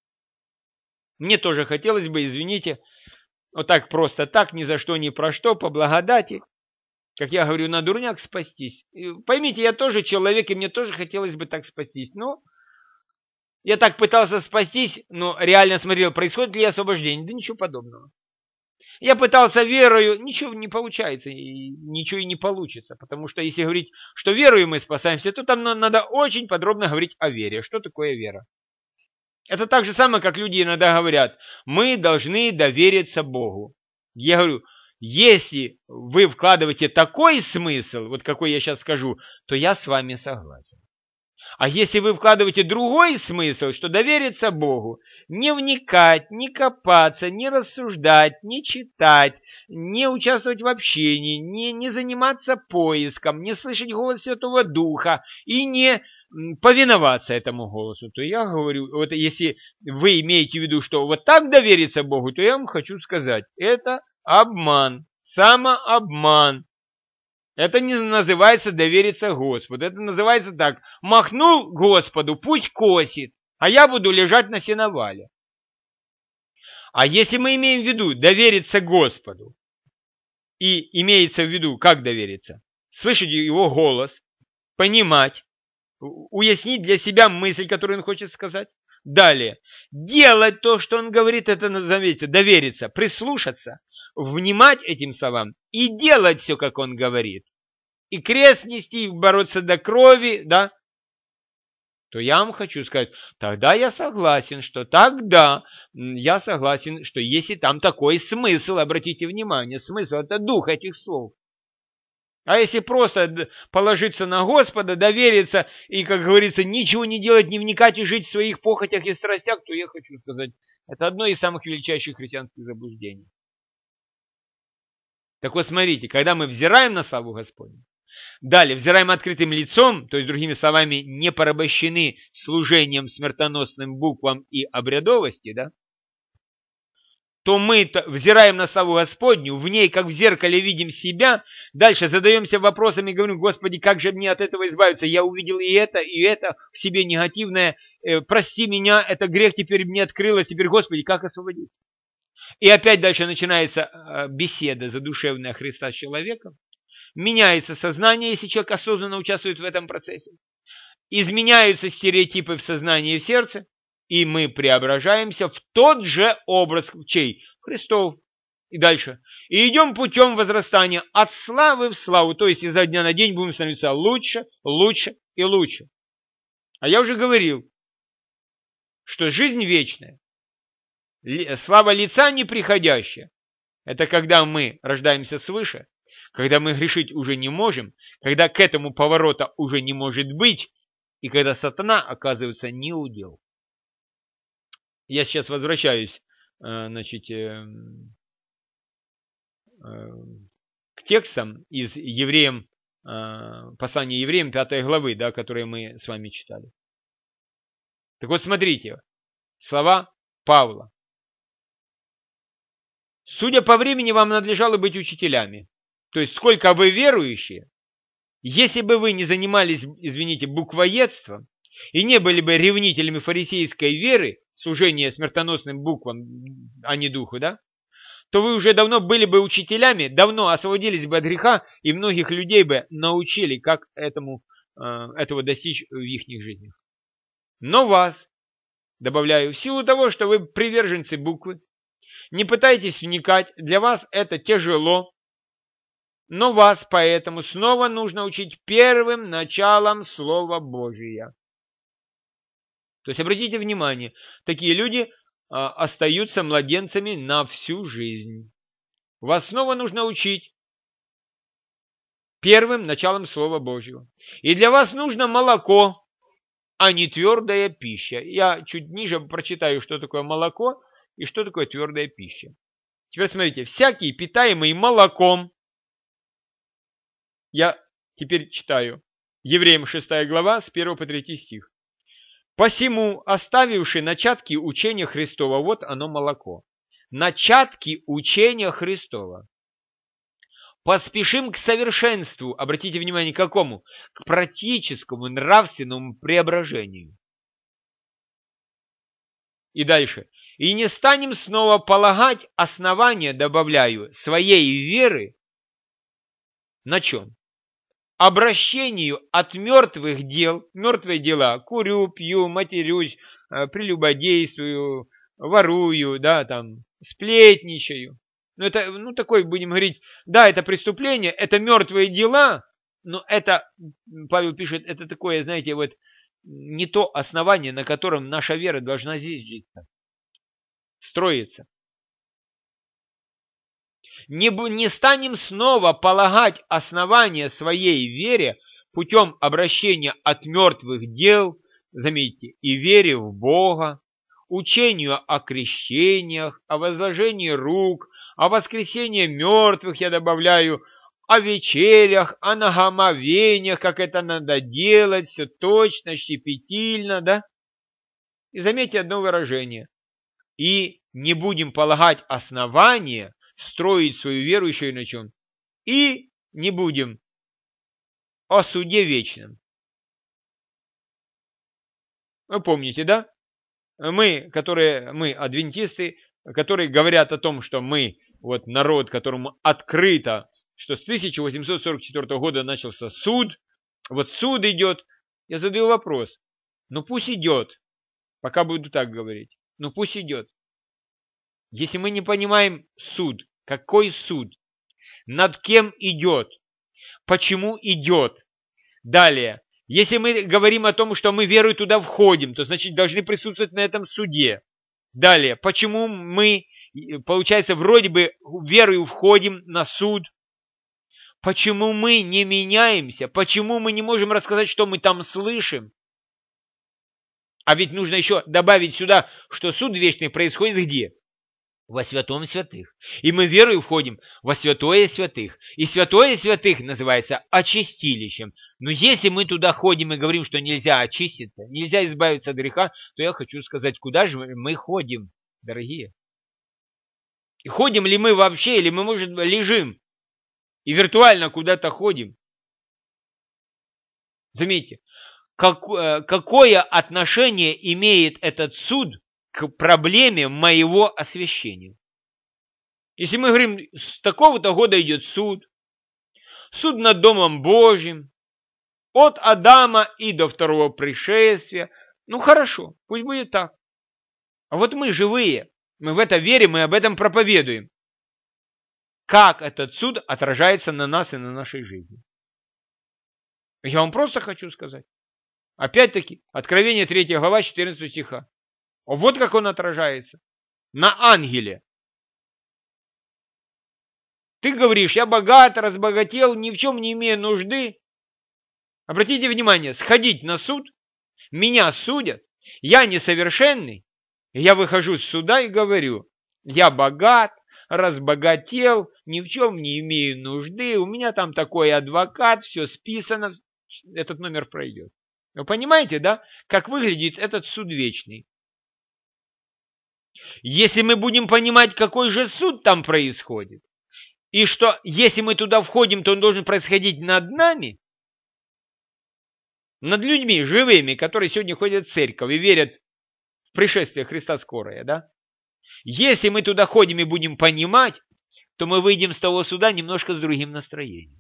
Мне тоже хотелось бы, извините, вот так просто так, ни за что, ни про что, по благодати, как я говорю, на дурняк спастись. И поймите, я тоже человек, и мне тоже хотелось бы так спастись. Но я так пытался спастись, но реально смотрел, происходит ли освобождение. Да ничего подобного. Я пытался верою, ничего не получается, и ничего и не получится. Потому что если говорить, что верою мы спасаемся, то там надо очень подробно говорить о вере. Что такое вера? Это так же самое, как люди иногда говорят, мы должны довериться Богу. Я говорю, если вы вкладываете такой смысл, вот какой я сейчас скажу, то я с вами согласен. А если вы вкладываете другой смысл, что довериться Богу, не вникать, не копаться, не рассуждать, не читать, не участвовать в общении, не, не заниматься поиском, не слышать голос Святого Духа и не повиноваться этому голосу, то я говорю, вот если вы имеете в виду, что вот так довериться Богу, то я вам хочу сказать, это обман, самообман. Это не называется довериться Господу. Это называется так. Махнул Господу, пусть косит, а я буду лежать на сеновале. А если мы имеем в виду довериться Господу, и имеется в виду, как довериться? Слышать его голос, понимать, уяснить для себя мысль, которую он хочет сказать. Далее. Делать то, что он говорит, это назовите, довериться, прислушаться, внимать этим словам и делать все, как он говорит. И крест нести, и бороться до крови, да. То я вам хочу сказать, тогда я согласен, что тогда я согласен, что если там такой смысл, обратите внимание, смысл это дух этих слов. А если просто положиться на Господа, довериться и, как говорится, ничего не делать, не вникать и жить в своих похотях и страстях, то я хочу сказать, это одно из самых величайших христианских заблуждений. Так вот, смотрите, когда мы взираем на славу Господню, далее взираем открытым лицом, то есть, другими словами, не порабощены служением смертоносным буквам и обрядовости, да, то мы взираем на славу Господню, в ней, как в зеркале, видим себя, дальше задаемся вопросами и говорим, Господи, как же мне от этого избавиться? Я увидел и это, и это в себе негативное, прости меня, это грех теперь мне открылось, теперь, Господи, как освободиться? И опять дальше начинается беседа задушевная Христа с человеком, меняется сознание, если человек осознанно участвует в этом процессе, изменяются стереотипы в сознании и в сердце, и мы преображаемся в тот же образ, чей? Христов. И дальше. И идем путем возрастания от славы в славу. То есть изо дня на день будем становиться лучше, лучше и лучше. А я уже говорил, что жизнь вечная, слава лица неприходящая, это когда мы рождаемся свыше, когда мы грешить уже не можем, когда к этому поворота уже не может быть, и когда сатана оказывается неудел. Я сейчас возвращаюсь, значит, к текстам из Евреям, послания Евреям пятой главы, да, которые мы с вами читали. Так вот, смотрите, слова Павла. Судя по времени, вам надлежало быть учителями. То есть, сколько вы верующие, если бы вы не занимались, извините, буквоедством, и не были бы ревнителями фарисейской веры, служения смертоносным буквам, а не духу, да, то вы уже давно были бы учителями, давно освободились бы от греха, и многих людей бы научили, как этому, этого достичь в их жизнях. Но вас, добавляю, в силу того, что вы приверженцы буквы, не пытайтесь вникать, для вас это тяжело, но вас поэтому снова нужно учить первым началом Слова Божия. То есть, обратите внимание, такие люди а, остаются младенцами на всю жизнь. Вас снова нужно учить первым началом Слова Божьего. И для вас нужно молоко, а не твердая пища. Я чуть ниже прочитаю, что такое молоко и что такое твердая пища. Теперь смотрите, всякий, питаемый молоком, я теперь читаю, Евреям шестая глава, с первого по третий стих. Посему, оставивши начатки учения Христова, вот оно молоко. Начатки учения Христова. Поспешим к совершенству. Обратите внимание, к какому? К практическому нравственному преображению. И дальше. И не станем снова полагать основания, добавляю, своей веры на чем? Обращению от мертвых дел, мертвые дела, курю, пью, матерюсь, прелюбодействую, ворую, да, там, сплетничаю. Ну, это, ну, такой, будем говорить, да, это преступление, это мертвые дела, но это, Павел пишет, это такое, знаете, вот, не то основание, на котором наша вера должна зиждиться, строиться. Не, не станем снова полагать основания своей вере путем обращения от мертвых дел, заметьте, и вере в Бога, учению о крещениях, о возложении рук, о воскресении мертвых, я добавляю, о вечерях, о нагомовениях, как это надо делать, все точно, щепетильно, да? И заметьте одно выражение. И не будем полагать основания, строить свою веру еще и на чем. И не будем о суде вечном. Вы помните, да? Мы, которые, мы адвентисты, которые говорят о том, что мы, вот народ, которому открыто, что с тысяча восемьсот сорок четвёртого года начался суд, вот суд идет, я задаю вопрос, ну пусть идет, пока буду так говорить, ну пусть идет. Если мы не понимаем суд, какой суд, над кем идет, почему идет. Далее, если мы говорим о том, что мы верой туда входим, то значит должны присутствовать на этом суде. Далее, почему мы, получается, вроде бы верою входим на суд, почему мы не меняемся, почему мы не можем рассказать, что мы там слышим. А ведь нужно еще добавить сюда, что суд вечный происходит где? Во святом святых. И мы верою входим во святое святых. И святое святых называется очистилищем. Но если мы туда ходим и говорим, что нельзя очиститься, нельзя избавиться от греха, то я хочу сказать, куда же мы ходим, дорогие? И ходим ли мы вообще, или мы, может, лежим и виртуально куда-то ходим? Заметьте, как, какое отношение имеет этот суд к проблеме моего освящения. Если мы говорим, с такого-то года идет суд, суд над Домом Божьим, от Адама и до второго пришествия, ну хорошо, пусть будет так. А вот мы живые, мы в это верим, мы об этом проповедуем. Как этот суд отражается на нас и на нашей жизни? Я вам просто хочу сказать. Опять-таки, Откровение третья глава, четырнадцатого стиха. Вот как он отражается. На ангеле. Ты говоришь, я богат, разбогател, ни в чем не имею нужды. Обратите внимание, сходить на суд, меня судят, я несовершенный, я выхожу с суда и говорю, я богат, разбогател, ни в чем не имею нужды, у меня там такой адвокат, все списано, этот номер пройдет. Вы понимаете, да, как выглядит этот суд вечный? Если мы будем понимать, какой же суд там происходит, и что если мы туда входим, то он должен происходить над нами, над людьми живыми, которые сегодня ходят в церковь и верят в пришествие Христа скорое, да? Если мы туда ходим и будем понимать, то мы выйдем с того суда немножко с другим настроением.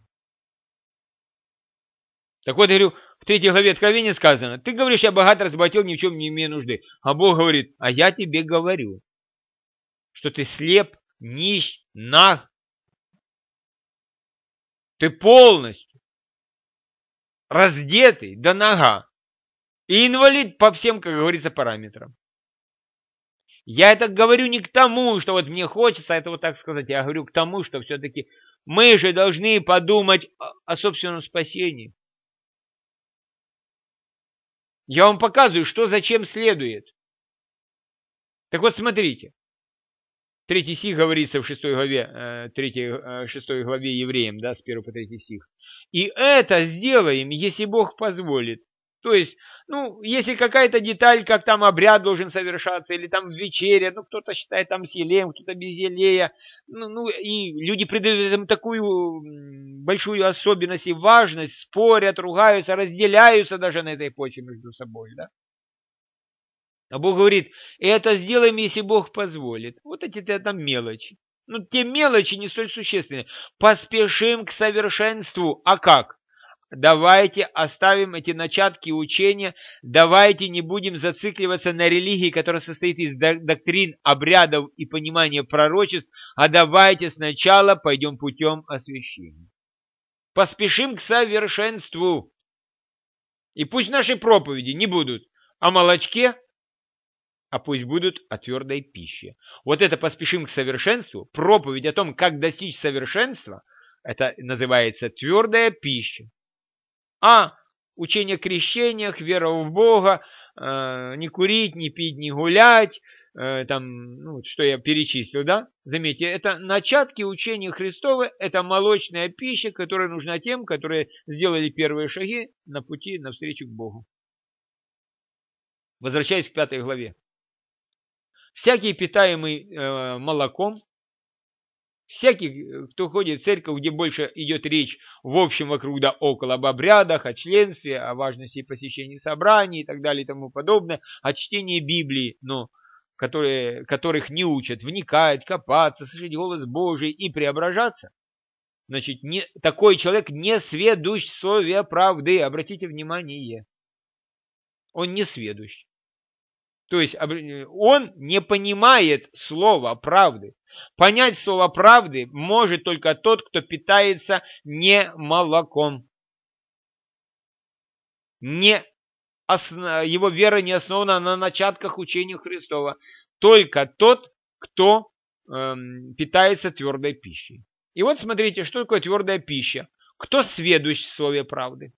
Так вот, я говорю, в третьей главе Откровения сказано, ты говоришь, я богат, разбогател, ни в чем не имею нужды. А Бог говорит, а я тебе говорю, что ты слеп, нищ, наг. Ты полностью раздетый до нога. И инвалид по всем, как говорится, параметрам. Я это говорю не к тому, что вот мне хочется это вот так сказать. Я говорю к тому, что все-таки мы же должны подумать о собственном спасении. Я вам показываю, что зачем следует. Так вот, смотрите. Третий стих говорится в шестой главе, третьей, шестой главе Евреям, да, с первого по третий стих. И это сделаем, если Бог позволит. То есть, ну, если какая-то деталь, как там обряд должен совершаться, или там вечеря, ну, кто-то считает там с елеем, кто-то без елея, ну, ну, и люди придают этому такую большую особенность и важность, спорят, ругаются, разделяются даже на этой почве между собой, да. А Бог говорит, это сделаем, если Бог позволит. Вот эти там мелочи. Ну, те мелочи не столь существенные. Поспешим к совершенству. А как? Давайте оставим эти начатки учения, давайте не будем зацикливаться на религии, которая состоит из доктрин, обрядов и понимания пророчеств, а давайте сначала пойдем путем освящения. Поспешим к совершенству. И пусть наши проповеди не будут о молочке, а пусть будут о твердой пище. Вот это поспешим к совершенству, проповедь о том, как достичь совершенства, это называется твердая пища. А учение о крещениях, вера в Бога, э, не курить, не пить, не гулять, э, там, ну, что я перечислил, да? Заметьте, это начатки учения Христова, это молочная пища, которая нужна тем, которые сделали первые шаги на пути навстречу к Богу. Возвращаясь к пятой главе. Всякий, питаемый э, молоком, всякий, кто ходит в церковь, где больше идет речь в общем вокруг да около, об обрядах, о членстве, о важности посещения собраний и так далее и тому подобное, о чтении Библии, но которые, которых не учат вникать, копаться, слышать голос Божий и преображаться, значит, не, такой человек не сведущ в слове правды. Обратите внимание, он не сведущ. То есть он не понимает слова правды. Понять слово правды может только тот, кто питается не молоком. Не основ... Его вера не основана на начатках учения Христова. Только тот, кто эм, питается твердой пищей. И вот смотрите, что такое твердая пища. Кто сведущ в слове правды?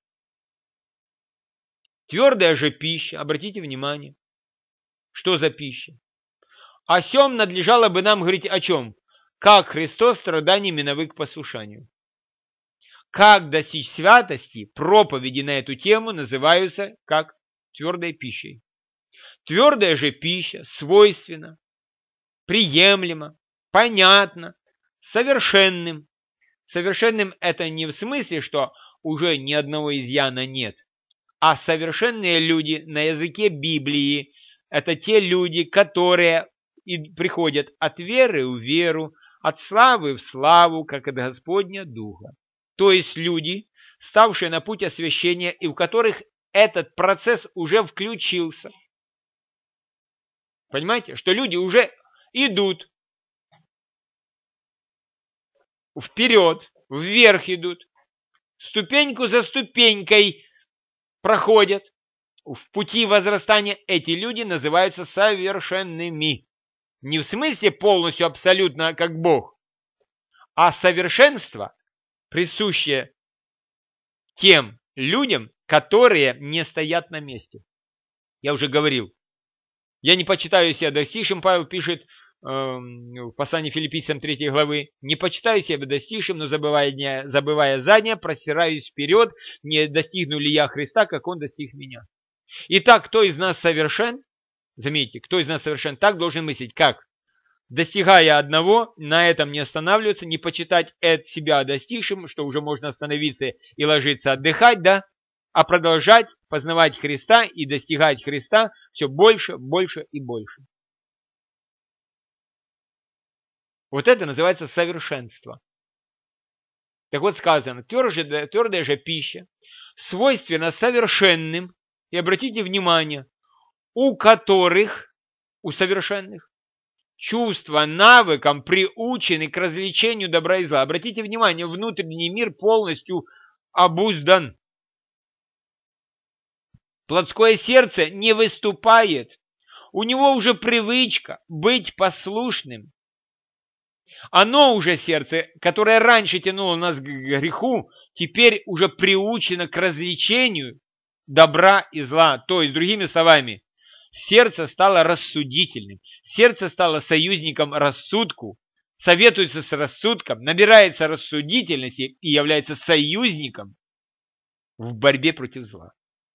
Твердая же пища, обратите внимание. Что за пища? О сем надлежало бы нам говорить о чем? Как Христос страданиями навык к послушанию. Как достичь святости, проповеди на эту тему называются как твердой пищей. Твердая же пища свойственна, приемлема, понятна, совершенным. Совершенным это не в смысле, что уже ни одного изъяна нет, а совершенные люди на языке Библии – это те люди, которые и приходят от веры в веру, от славы в славу, как от Господня Духа. То есть люди, ставшие на путь освящения, и в которых этот процесс уже включился. Понимаете, что люди уже идут вперед, вверх идут, ступеньку за ступенькой проходят. В пути возрастания эти люди называются совершенными. Не в смысле полностью, абсолютно как Бог, а совершенство, присущее тем людям, которые не стоят на месте. Я уже говорил, я не почитаю себя достигшим, Павел пишет э, в послании Филиппийцам третьей главы, не почитаю себя достигшим, но забывая, забывая заднее, простираюсь вперед, не достигну ли я Христа, как Он достиг меня. Итак, кто из нас совершен? Заметьте, кто из нас совершен, так должен мыслить, как? Достигая одного, на этом не останавливаться, не почитать от себя достигшим, что уже можно остановиться и ложиться отдыхать, да, а продолжать познавать Христа и достигать Христа все больше, больше и больше. Вот это называется совершенство. Так вот сказано, твердая, твердая же пища свойственна совершенным, и обратите внимание, у которых, у совершенных, чувства навыкам приучены к развлечению добра и зла. Обратите внимание, внутренний мир полностью обуздан. Плотское сердце не выступает. У него уже привычка быть послушным. Оно уже, сердце, которое раньше тянуло нас к греху, теперь уже приучено к развлечению добра и зла. То есть, другими словами, сердце стало рассудительным, сердце стало союзником рассудку, советуется с рассудком, набирается рассудительности и является союзником в борьбе против зла.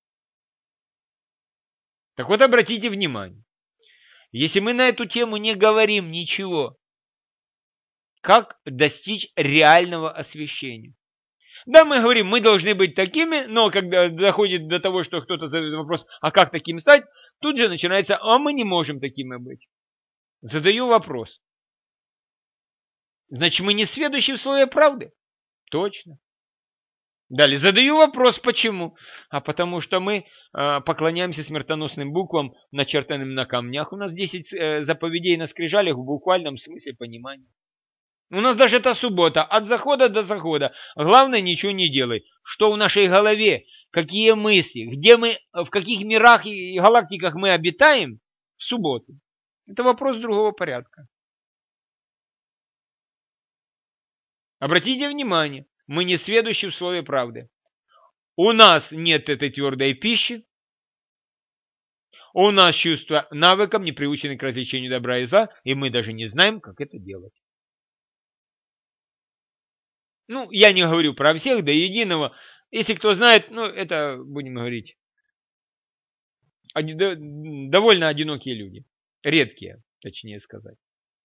Так вот, обратите внимание, если мы на эту тему не говорим ничего, как достичь реального освящения? Да, мы говорим, мы должны быть такими, но когда доходит до того, что кто-то задает вопрос, а как таким стать, тут же начинается, а мы не можем такими быть. Задаю вопрос. Значит, мы не сведущи в слове правды? Точно. Далее, задаю вопрос, почему? А потому что мы э, поклоняемся смертоносным буквам, начертанным на камнях. У нас десять э, заповедей на скрижалях в буквальном смысле понимания. У нас даже это суббота, от захода до захода. Главное, ничего не делай. Что в нашей голове, какие мысли, где мы, в каких мирах и галактиках мы обитаем в субботу. Это вопрос другого порядка. Обратите внимание, мы не сведущи в слове правды. У нас нет этой твердой пищи. У нас чувства навыком не приучены к развлечению добра и зла, и мы даже не знаем, как это делать. Ну, я не говорю про всех до единого. Если кто знает, ну, это, будем говорить, довольно одинокие люди. Редкие, точнее сказать.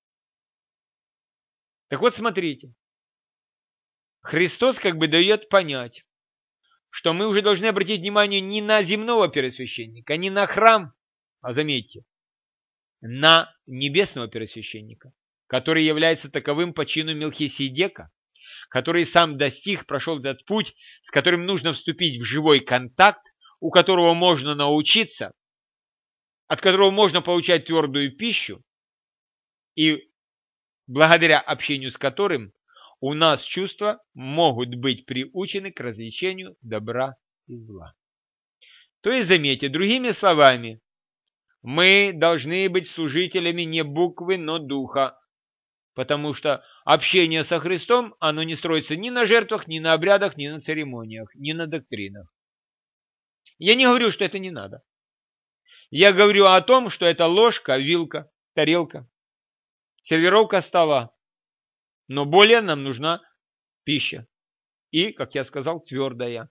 Так вот, смотрите. Христос как бы дает понять, что мы уже должны обратить внимание не на земного первосвященника, не на храм, а заметьте, на небесного первосвященника, который является таковым по чину Мелхиседека, который сам достиг, прошел этот путь, с которым нужно вступить в живой контакт, у которого можно научиться, от которого можно получать твердую пищу, и благодаря общению с которым у нас чувства могут быть приучены к развлечению добра и зла. То есть, заметьте, другими словами, мы должны быть служителями не буквы, но духа, потому что общение со Христом, оно не строится ни на жертвах, ни на обрядах, ни на церемониях, ни на доктринах. Я не говорю, что это не надо. Я говорю о том, что это ложка, вилка, тарелка, сервировка стола. Но более нам нужна пища. И, как я сказал, твердая.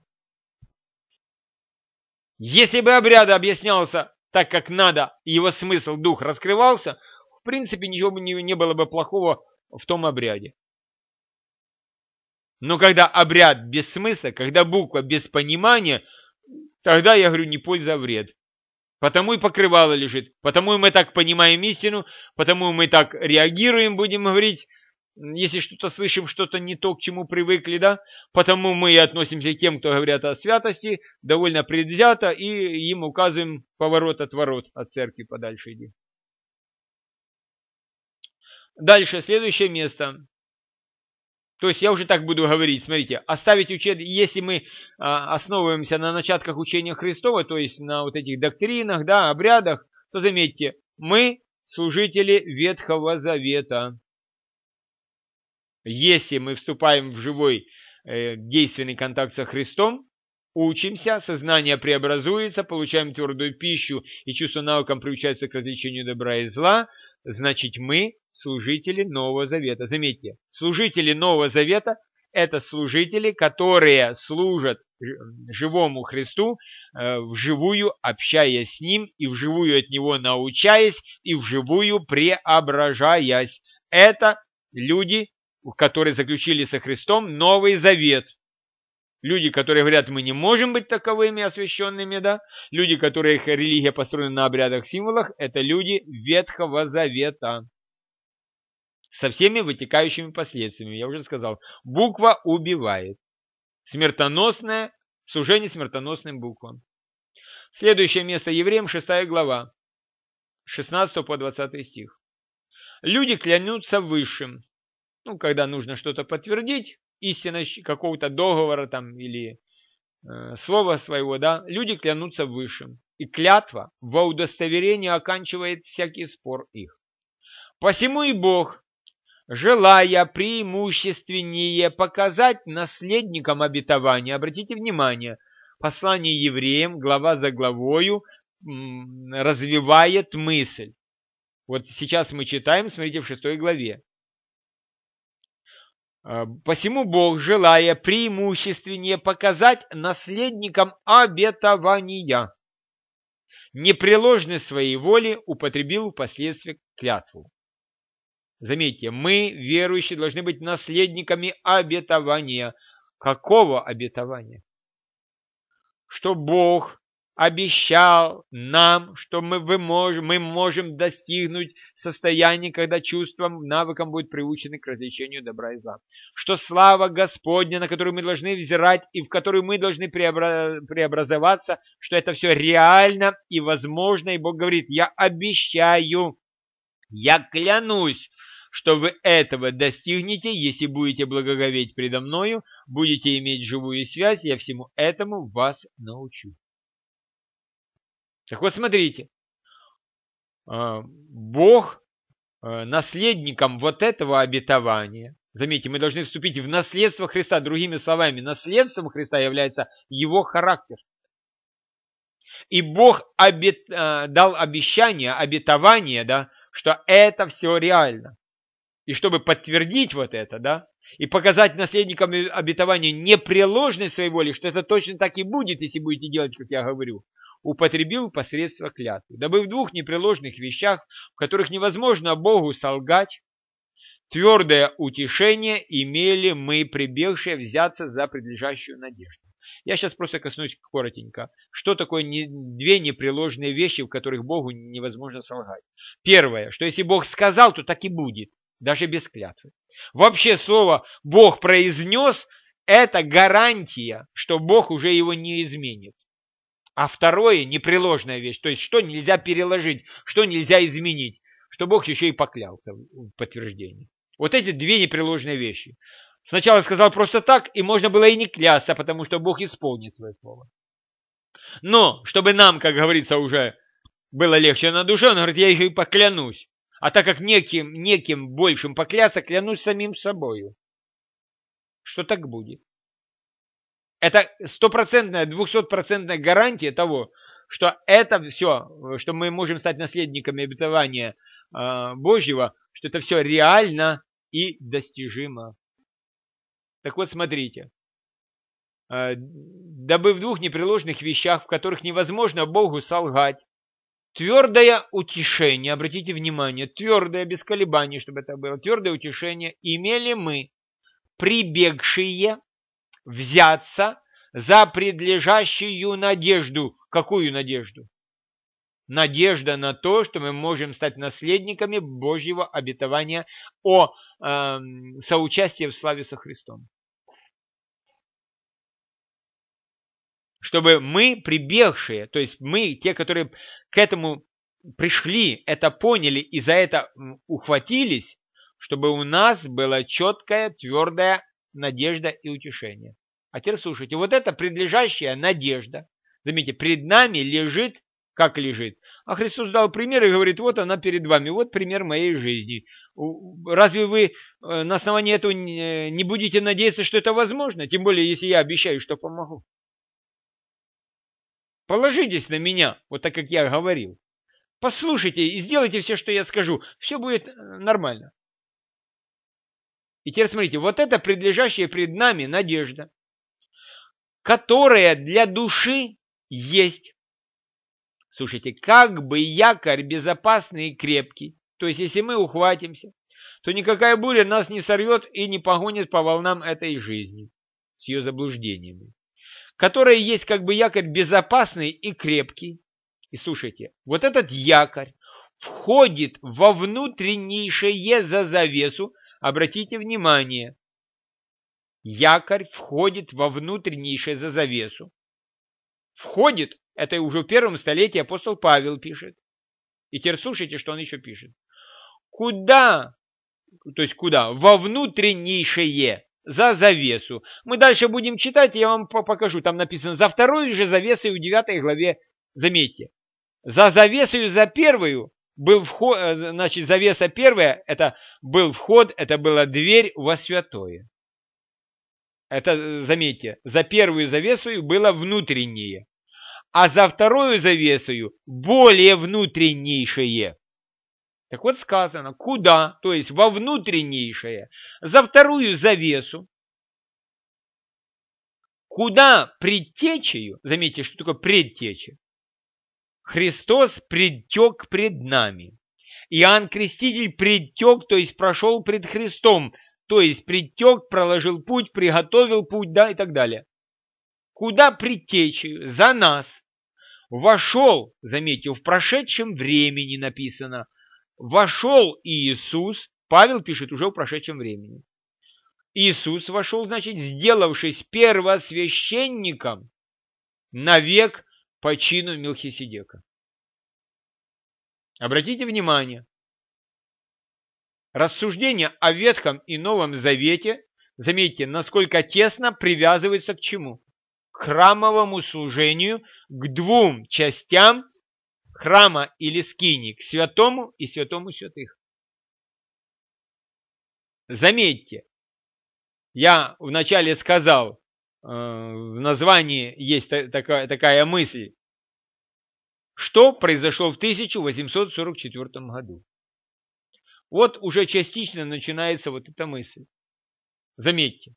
Если бы обряд объяснялся так, как надо, и его смысл, дух раскрывался, в принципе, ничего бы не, не было бы плохого в том обряде. Но когда обряд без смысла, когда буква без понимания, тогда, я говорю, не польза, а вред. Потому и покрывало лежит, потому мы так понимаем истину, потому мы так реагируем, будем говорить, если что-то слышим, что-то не то, к чему привыкли, да, потому мы и относимся к тем, кто говорят о святости, довольно предвзято, и им указываем поворот от ворот, от церкви подальше иди. Дальше, следующее место. То есть я уже так буду говорить, смотрите, оставить учение, если мы а, основываемся на начатках учения Христова, то есть на вот этих доктринах, да, обрядах, то заметьте, мы служители Ветхого Завета. Если мы вступаем в живой э, действенный контакт со Христом, учимся, сознание преобразуется, получаем твердую пищу и чувство навыком приучается к развлечению добра и зла, значит мы служители Нового Завета. Заметьте, служители Нового Завета – это служители, которые служат живому Христу, э, вживую общаясь с Ним, и вживую от Него научаясь, и вживую преображаясь. Это люди, которые заключили со Христом Новый Завет. Люди, которые говорят, мы не можем быть таковыми освященными, да? Люди, которые их религия построена на обрядах, символах, это люди Ветхого Завета. Со всеми вытекающими последствиями. Я уже сказал, буква убивает. Смертоносное, служение смертоносным буквам. Следующее место, Евреям, шестая глава, шестнадцатый по двадцатый стих. Люди клянутся высшим. Ну, когда нужно что-то подтвердить, истинность какого-то договора там или э, слова своего, да, люди клянутся высшим. И клятва во удостоверение оканчивает всякий спор их. Посему и Бог, желая преимущественнее показать наследникам обетования, обратите внимание, послание евреям, глава за главою, м, развивает мысль. Вот сейчас мы читаем, смотрите, в шестой главе. Посему Бог, желая преимущественнее показать наследникам обетования, непреложной своей воли употребил впоследствии клятву. Заметьте, мы, верующие, должны быть наследниками обетования. Какого обетования? Что Бог обещал нам, что мы, вы можем, мы можем достигнуть состояния, когда чувствам, навыкам будут приучены к развлечению добра и зла. Что слава Господня, на которую мы должны взирать и в которую мы должны преобразоваться, что это все реально и возможно. И Бог говорит: я обещаю, я клянусь, что вы этого достигнете, если будете благоговеть предо мною, будете иметь живую связь, я всему этому вас научу. Так вот, смотрите, Бог наследником вот этого обетования, заметьте, мы должны вступить в наследство Христа, другими словами, наследством Христа является его характер. И Бог обет, дал обещание, обетование, да, что это все реально. И чтобы подтвердить вот это, да, и показать наследникам обетования непреложность своей воли, что это точно так и будет, если будете делать, как я говорю, употребил посредство клятвы, дабы в двух непреложных вещах, в которых невозможно Богу солгать, твердое утешение имели мы, прибегшие взяться за предлежащую надежду. Я сейчас просто коснусь коротенько. Что такое не, две непреложные вещи, в которых Богу невозможно солгать? Первое, что если Бог сказал, то так и будет, даже без клятвы. Вообще слово «Бог произнес» – это гарантия, что Бог уже его не изменит. А второе – непреложная вещь, то есть что нельзя переложить, что нельзя изменить, что Бог еще и поклялся в подтверждении. Вот эти две непреложные вещи. Сначала сказал просто так, и можно было и не клясться, потому что Бог исполнит свое слово. Но, чтобы нам, как говорится, уже было легче на душе, он говорит: я еще и поклянусь. А так как неким, неким большим поклясться, клянусь самим собою, что так будет. Это стопроцентная, двухсотпроцентная гарантия того, что это все, что мы можем стать наследниками обетования э, Божьего, что это все реально и достижимо. Так вот, смотрите. Э, дабы в двух непреложных вещах, в которых невозможно Богу солгать, твердое утешение, обратите внимание, твердое, без колебаний, чтобы это было, твердое утешение имели мы, прибегшие взяться за предлежащую надежду. Какую надежду? Надежда на то, что мы можем стать наследниками Божьего обетования о э, соучастии в славе со Христом. Чтобы мы, прибегшие, то есть мы, те, которые к этому пришли, это поняли и за это ухватились, чтобы у нас была четкая, твердая надежда и утешение. А теперь слушайте, вот эта предлежащая надежда, заметьте, пред нами лежит, как лежит. А Христос дал пример и говорит: вот она перед вами, вот пример моей жизни. Разве вы на основании этого не будете надеяться, что это возможно? Тем более, если я обещаю, что помогу. Положитесь на меня, вот так, как я говорил. Послушайте и сделайте все, что я скажу. Все будет нормально. И теперь смотрите, вот это предлежащая пред нами надежда, которая для души есть. Слушайте, как бы якорь безопасный и крепкий. То есть, если мы ухватимся, то никакая буря нас не сорвет и не погонит по волнам этой жизни с ее заблуждениями. Которая есть как бы якорь безопасный и крепкий. И слушайте, вот этот якорь входит во внутреннейшее за завесу. Обратите внимание, якорь входит во внутреннейшее за завесу. Входит, это уже в первом столетии апостол Павел пишет. И теперь слушайте, что он еще пишет. Куда, то есть куда? Во внутреннейшее за завесу. Мы дальше будем читать, я вам покажу. Там написано: за вторую же завесой в девятой главе, заметьте. За завесою за первую был вход, значит, завеса первая, это был вход, это была дверь во святое. Это, заметьте, за первую завесою было внутреннее, а за вторую завесою более внутреннейшее. Так вот сказано, куда, то есть во внутреннейшее, за вторую завесу, куда предтечею, заметьте, что такое предтеча, Христос предтек пред нами. Иоанн Креститель предтек, то есть прошел пред Христом. то есть предтек, проложил путь, приготовил путь, да, и так далее. Куда предтечью за нас вошел, заметьте, в прошедшем времени написано, вошел Иисус, Павел пишет уже в прошедшем времени. Иисус вошел, значит, сделавшись первосвященником навек по чину Мелхиседека. Обратите внимание, рассуждение о Ветхом и Новом Завете, заметьте, насколько тесно привязывается к чему? К храмовому служению, к двум частям храма или скинии, к святому и святому святых. Заметьте, я вначале сказал, э, в названии есть такая, такая мысль, что произошло в тысяча восемьсот сорок четвёртом году. Вот уже частично начинается вот эта мысль. Заметьте,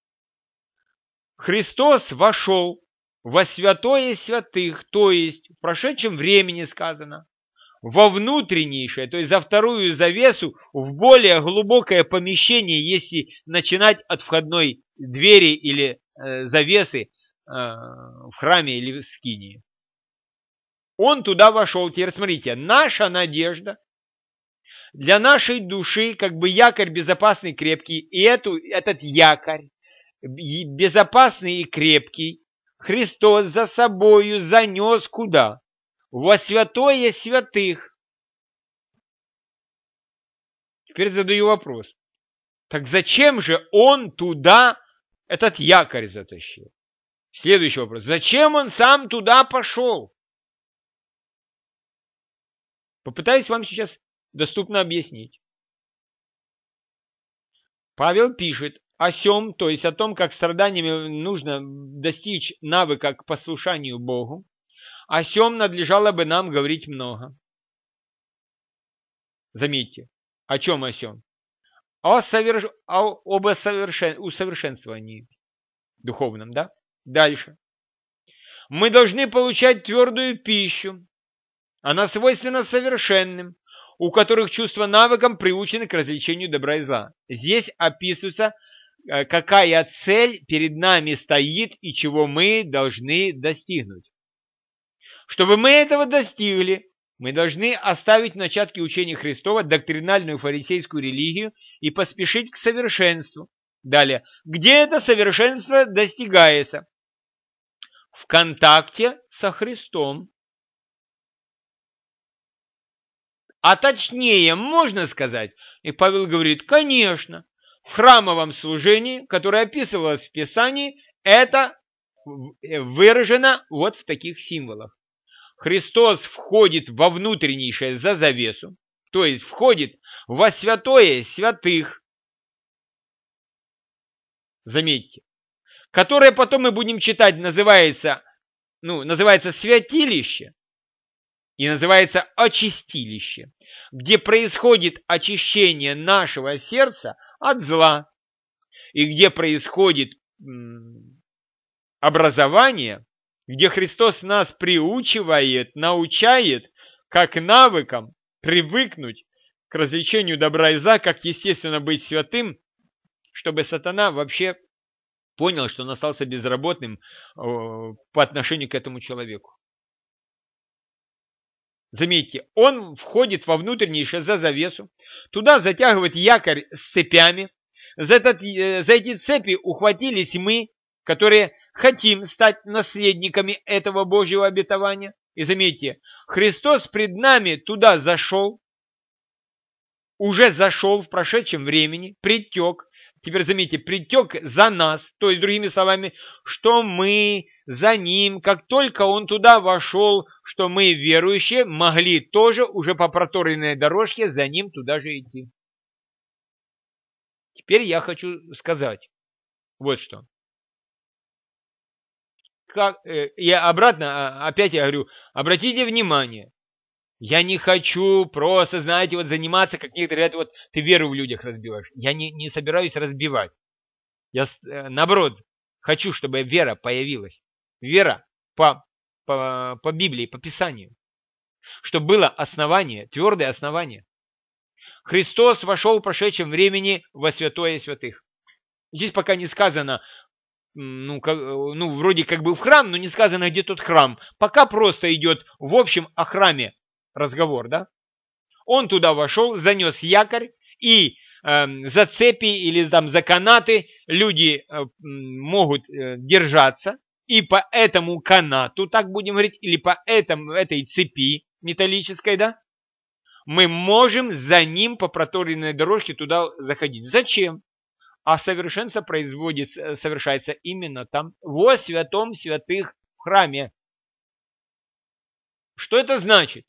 Христос вошел во святое святых, то есть в прошедшем времени сказано, во внутреннейшее, то есть за вторую завесу, в более глубокое помещение, если начинать от входной двери или э, завесы э, в храме или в скинии. Он туда вошел. Теперь смотрите, наша надежда для нашей души как бы якорь безопасный, крепкий, и эту, этот якорь безопасный и крепкий Христос за собою занес куда? Во святое святых. Теперь задаю вопрос. Так зачем же он туда этот якорь затащил? Следующий вопрос. Зачем он сам туда пошел? Попытаюсь вам сейчас доступно объяснить. Павел пишет о сем, то есть о том, как страданиями нужно достичь навыка к послушанию Богу. О сем надлежало бы нам говорить много. Заметьте, о чем о сем? О соверш... о... об совершен... усовершенствовании духовном, да? Дальше. Мы должны получать твердую пищу. Она свойственна совершенным, у которых чувства навыком приучены к развлечению добра и зла. Здесь описывается, какая цель перед нами стоит и чего мы должны достигнуть. Чтобы мы этого достигли, мы должны оставить начатки учения Христова, доктринальную фарисейскую религию и поспешить к совершенству. Далее. Где это совершенство достигается? В контакте со Христом. А точнее, можно сказать, и Павел говорит, конечно, в храмовом служении, которое описывалось в Писании, это выражено вот в таких символах. Христос входит во внутреннейшее за завесу, то есть входит во святое святых, заметьте, которое потом мы будем читать, называется, ну, называется святилище и называется очистилище, где происходит очищение нашего сердца от зла и где происходит м, образование, где Христос нас приучивает, научает, как навыкам привыкнуть к развлечению добра и зла, как естественно быть святым, чтобы сатана вообще понял, что он остался безработным по отношению к этому человеку. Заметьте, он входит во внутреннейшее за завесу, туда затягивает якорь с цепями, за, этот, за эти цепи ухватились мы, которые хотим стать наследниками этого Божьего обетования. И заметьте, Христос пред нами туда зашел, уже зашел в прошедшем времени, предтек. Теперь заметьте, предтек за нас, то есть другими словами, что мы за ним, как только он туда вошел, что мы, верующие, могли тоже уже по проторенной дорожке за ним туда же идти. Теперь я хочу сказать вот что. Как, э, я обратно, опять я говорю, обратите внимание, я не хочу просто, знаете, вот заниматься, как некоторые говорят, вот ты веру в людях разбиваешь. Я не, не собираюсь разбивать. Я, э, наоборот, хочу, чтобы вера появилась. Вера по, по, по Библии, по Писанию. Чтобы было основание, твердое основание. Христос вошел в прошедшем времени во святое святых. Здесь пока не сказано, ну, как, ну, вроде как бы в храм, но не сказано, где тот храм. Пока просто идет в общем о храме разговор, да? Он туда вошел, занес якорь, и э, за цепи или там за канаты люди э, могут э, держаться, и по этому канату, так будем говорить, или по этому, этой цепи металлической, да, мы можем за ним по проторенной дорожке туда заходить. Зачем? А совершенство производится, совершается именно там, во святом святых в храме. Что это значит?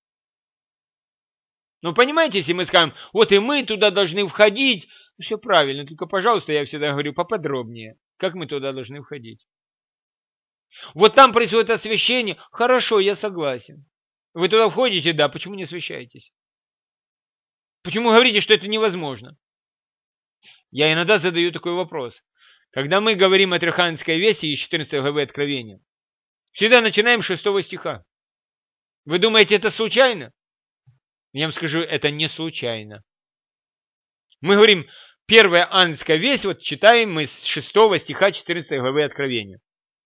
Ну, понимаете, если мы скажем, вот и мы туда должны входить, ну, все правильно, только, пожалуйста, я всегда говорю поподробнее, как мы туда должны входить. Вот там происходит освящение, хорошо, я согласен. Вы туда входите, да, почему не освящаетесь? Почему говорите, что это невозможно? Я иногда задаю такой вопрос. Когда мы говорим о Трехангельской вести из четырнадцатой главы Откровения, всегда начинаем с шестого стиха. Вы думаете, это случайно? Я вам скажу, это не случайно. Мы говорим, первая ангельская весть, вот читаем мы с шестого стиха четырнадцатой главы Откровения.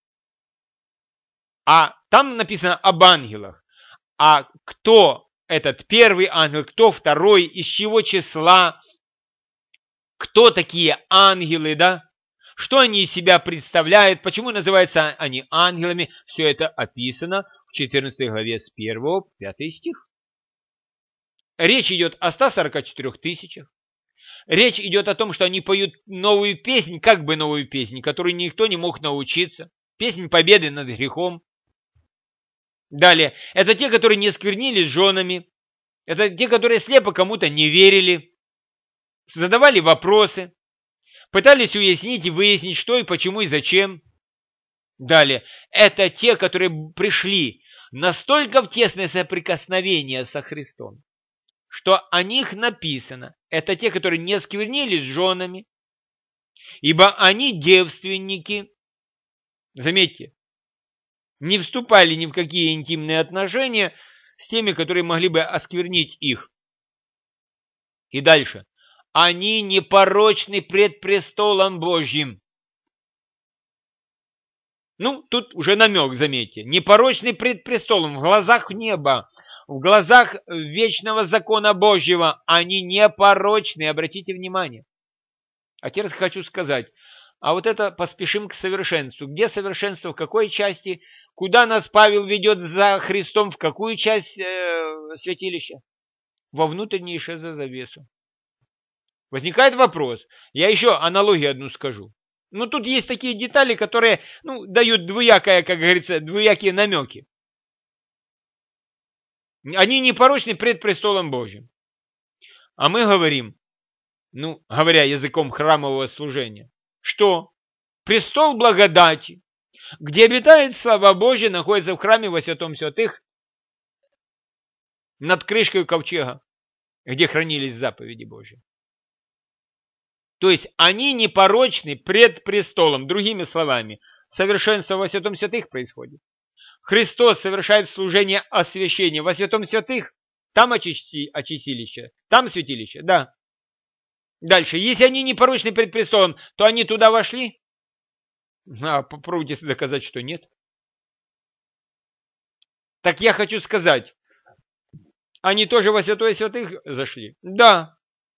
А там написано об ангелах. А кто этот первый ангел, кто второй, из чего числа, кто такие ангелы, да? Что они из себя представляют, почему называются они ангелами, все это описано в четырнадцатой главе с первого по пятый стих. Речь идет о ста сорока четырёх тысячах. Речь идет о том, что они поют новую песнь, как бы новую песнь, которую никто не мог научиться. Песнь победы над грехом. Далее, это те, которые не сквернились женами. Это те, которые слепо кому-то не верили. Задавали вопросы. Пытались уяснить и выяснить, что и почему и зачем. Далее, это те, которые пришли настолько в тесное соприкосновение со Христом, что о них написано. Это те, которые не сквернились с женами, ибо они девственники. Заметьте, не вступали ни в какие интимные отношения с теми, которые могли бы осквернить их. И дальше. Они непорочны пред престолом Божьим. Ну, тут уже намек, заметьте. Непорочны пред престолом, в глазах неба, в глазах вечного закона Божьего. Они непорочны, обратите внимание. А теперь хочу сказать, а вот это поспешим к совершенству. Где совершенство, в какой части? Куда нас Павел ведет за Христом, в какую часть э, святилища? Во внутреннейшее за завесу. Возникает вопрос. Я еще аналогию одну скажу. Ну, тут есть такие детали, которые, ну, дают двуякое, как говорится, двуякие намеки. Они непорочны пред престолом Божьим. А мы говорим, ну, говоря языком храмового служения, что престол благодати, где обитает слава Божья, находится в храме во святом святых, над крышкой ковчега, где хранились заповеди Божьи. То есть они непорочны пред престолом. Другими словами, совершенство во святом святых происходит. Христос совершает служение освящения во святом святых. Там очисти, очистилище, там святилище, да. Дальше, если они непорочны пред престолом, то они туда вошли? А попробуйте доказать, что нет. Так я хочу сказать, они тоже во святое святых зашли? Да.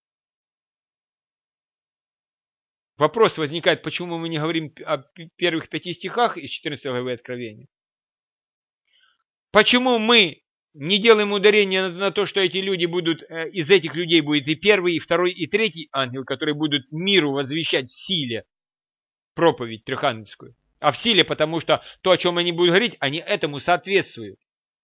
Вопрос возникает, почему мы не говорим о первых пяти стихах из четырнадцатой главы Откровения? Почему мы не делаем ударение на то, что эти люди будут, из этих людей будет и первый, и второй, и третий ангел, которые будут миру возвещать в силе проповедь трехангельскую? А в силе, потому что то, о чем они будут говорить, они этому соответствуют.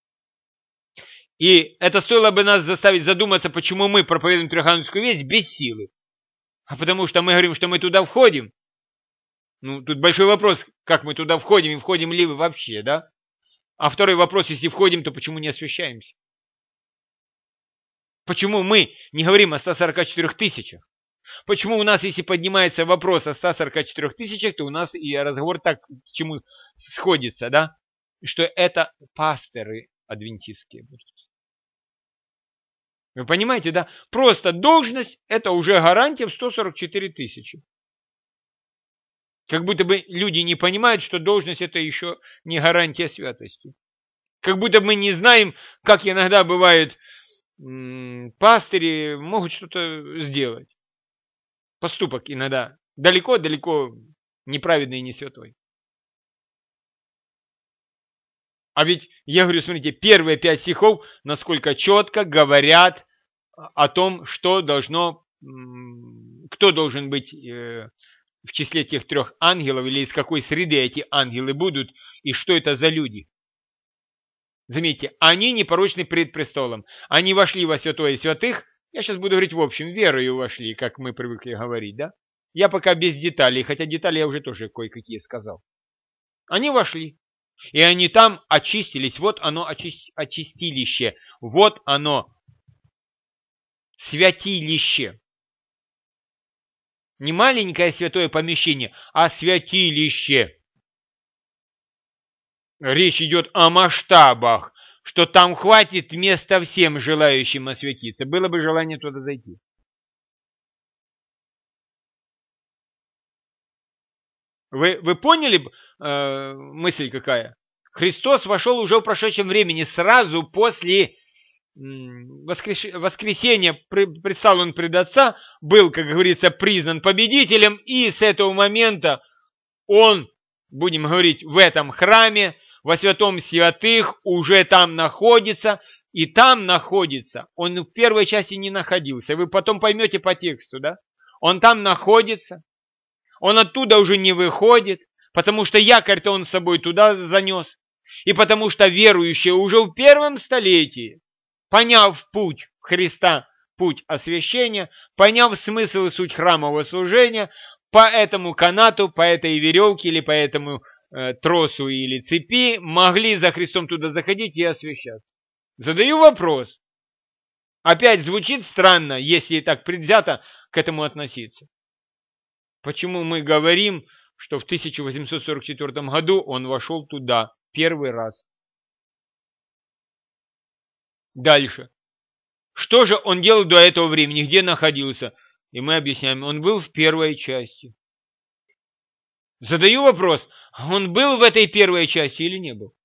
И это стоило бы нас заставить задуматься, почему мы проповедуем трехангельскую весть без силы. А потому что мы говорим, что мы туда входим. Ну, тут большой вопрос, как мы туда входим, и входим ли вы вообще, да? А второй вопрос, если входим, то почему не освящаемся? Почему мы не говорим о ста сорока четырёх тысячах? Почему у нас, если поднимается вопрос о ста сорока четырёх тысячах, то у нас и разговор так к чему сходится, да? Что это пасторы адвентистские будут. Вы понимаете, да? Просто должность – это уже гарантия в сто сорок четыре тысячи. Как будто бы люди не понимают, что должность – это еще не гарантия святости. Как будто мы не знаем, как иногда бывает, м- пастыри могут что-то сделать. Поступок иногда далеко-далеко неправедный и не святой. А ведь, я говорю, смотрите, первые пять стихов, насколько четко говорят о том, что должно, кто должен быть в числе тех трех ангелов, или из какой среды эти ангелы будут, и что это за люди. Заметьте, они непорочны пред престолом. Они вошли во святое святых, я сейчас буду говорить в общем, верою вошли, как мы привыкли говорить, да? Я пока без деталей, хотя детали я уже тоже кое-какие сказал. Они вошли. И они там очистились. Вот оно очи- очистилище. Вот оно святилище. Не маленькое святое помещение, а святилище. Речь идет о масштабах, что там хватит места всем желающим освятиться. Было бы желание туда зайти. Вы, вы поняли э, мысль какая? Христос вошел уже в прошедшем времени, сразу после воскрес... воскресения предстал он пред Отца, был, как говорится, признан победителем, и с этого момента он, будем говорить, в этом храме, во святом святых, уже там находится, и там находится. Он в первой части не находился. Вы потом поймете по тексту, да? Он там находится. Он оттуда уже не выходит, потому что якорь-то он с собой туда занес. И потому что верующие уже в первом столетии, поняв путь Христа, путь освящения, поняв смысл и суть храмового служения, по этому канату, по этой веревке или по этому э, тросу или цепи могли за Христом туда заходить и освящаться. Задаю вопрос. Опять звучит странно, если так предвзято к этому относиться. Почему мы говорим, что в тысяча восемьсот сорок четвёртом году он вошел туда первый раз? Дальше. Что же он делал до этого времени? Где находился? И мы объясняем, он был в первой части. Задаю вопрос, он был в этой первой части или не был?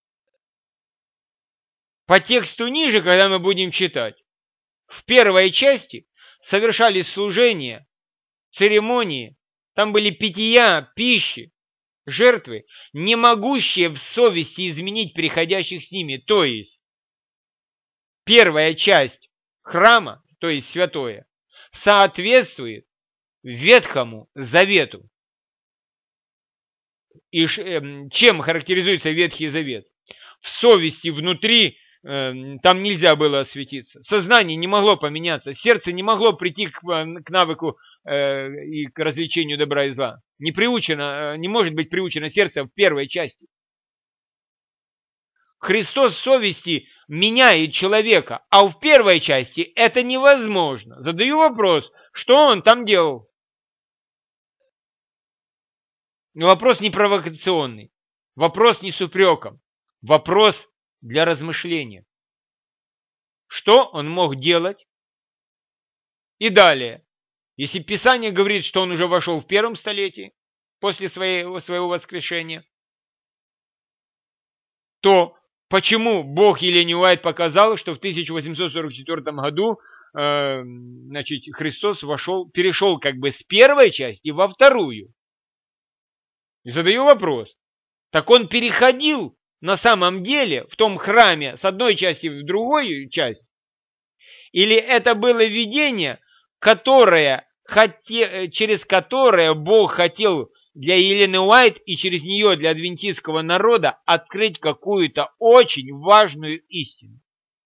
По тексту ниже, когда мы будем читать, в первой части совершались служения, церемонии, там были питья, пищи, жертвы, не могущие в совести изменить приходящих с ними. То есть, первая часть храма, то есть святое, соответствует Ветхому Завету. И чем характеризуется Ветхий Завет? В совести внутри э, там нельзя было осветиться. Сознание не могло поменяться. Сердце не могло прийти к, к навыку э, и к развлечению добра и зла. Не приучено, э, не может быть приучено сердце в первой части. Христос в совести меняет человека, а в первой части это невозможно. Задаю вопрос, что он там делал? Вопрос не провокационный, вопрос не с упреком, вопрос для размышления. Что он мог делать? И далее, если Писание говорит, что он уже вошел в первом столетии, после своего, своего воскрешения, то почему Бог Елене Уайт показал, что в тысяча восемьсот сорок четвёртом году э, значит, Христос вошел, перешел как бы с первой части во вторую? И задаю вопрос. Так он переходил на самом деле в том храме с одной части в другую часть? Или это было видение, которое, хоте, через которое Бог хотел для Елены Уайт и через нее для адвентистского народа открыть какую-то очень важную истину?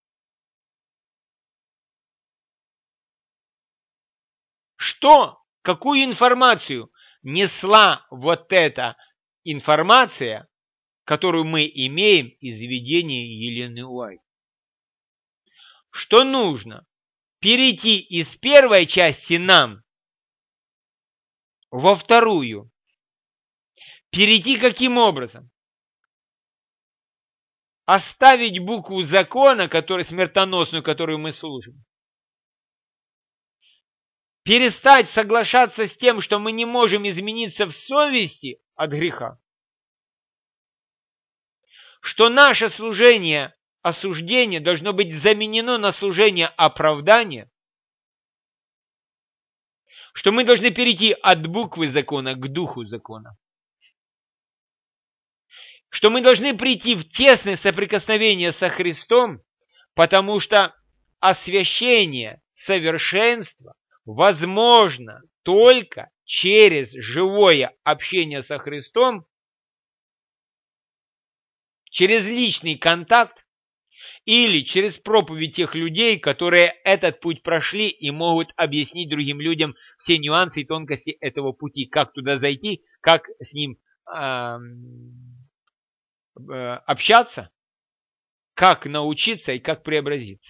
Что, какую информацию несла вот эта информация, которую мы имеем из видения Елены Уайт? Что нужно? Перейти из первой части нам во вторую. Перейти каким образом? Оставить букву закона, который, смертоносную, которую мы служим. перестать соглашаться с тем, что мы не можем измениться в совести от греха, что наше служение осуждения должно быть заменено на служение оправдания, что мы должны перейти от буквы закона к духу закона, что мы должны прийти в тесное соприкосновение со Христом, потому что освящение, совершенство возможно только через живое общение со Христом, через личный контакт или через проповедь тех людей, которые этот путь прошли и могут объяснить другим людям все нюансы и тонкости этого пути, как туда зайти, как с ним э, э, общаться, как научиться и как преобразиться.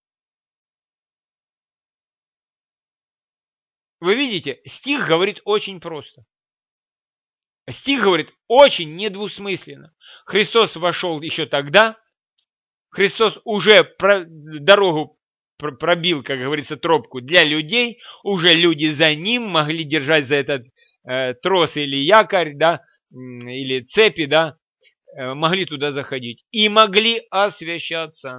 Вы видите, стих говорит очень просто. Стих говорит очень недвусмысленно. Христос вошел еще тогда, Христос уже про, дорогу пробил, как говорится, тропку для людей, уже люди за ним могли держать за этот э, трос или якорь, да, или цепи, да, э, могли туда заходить и могли освящаться.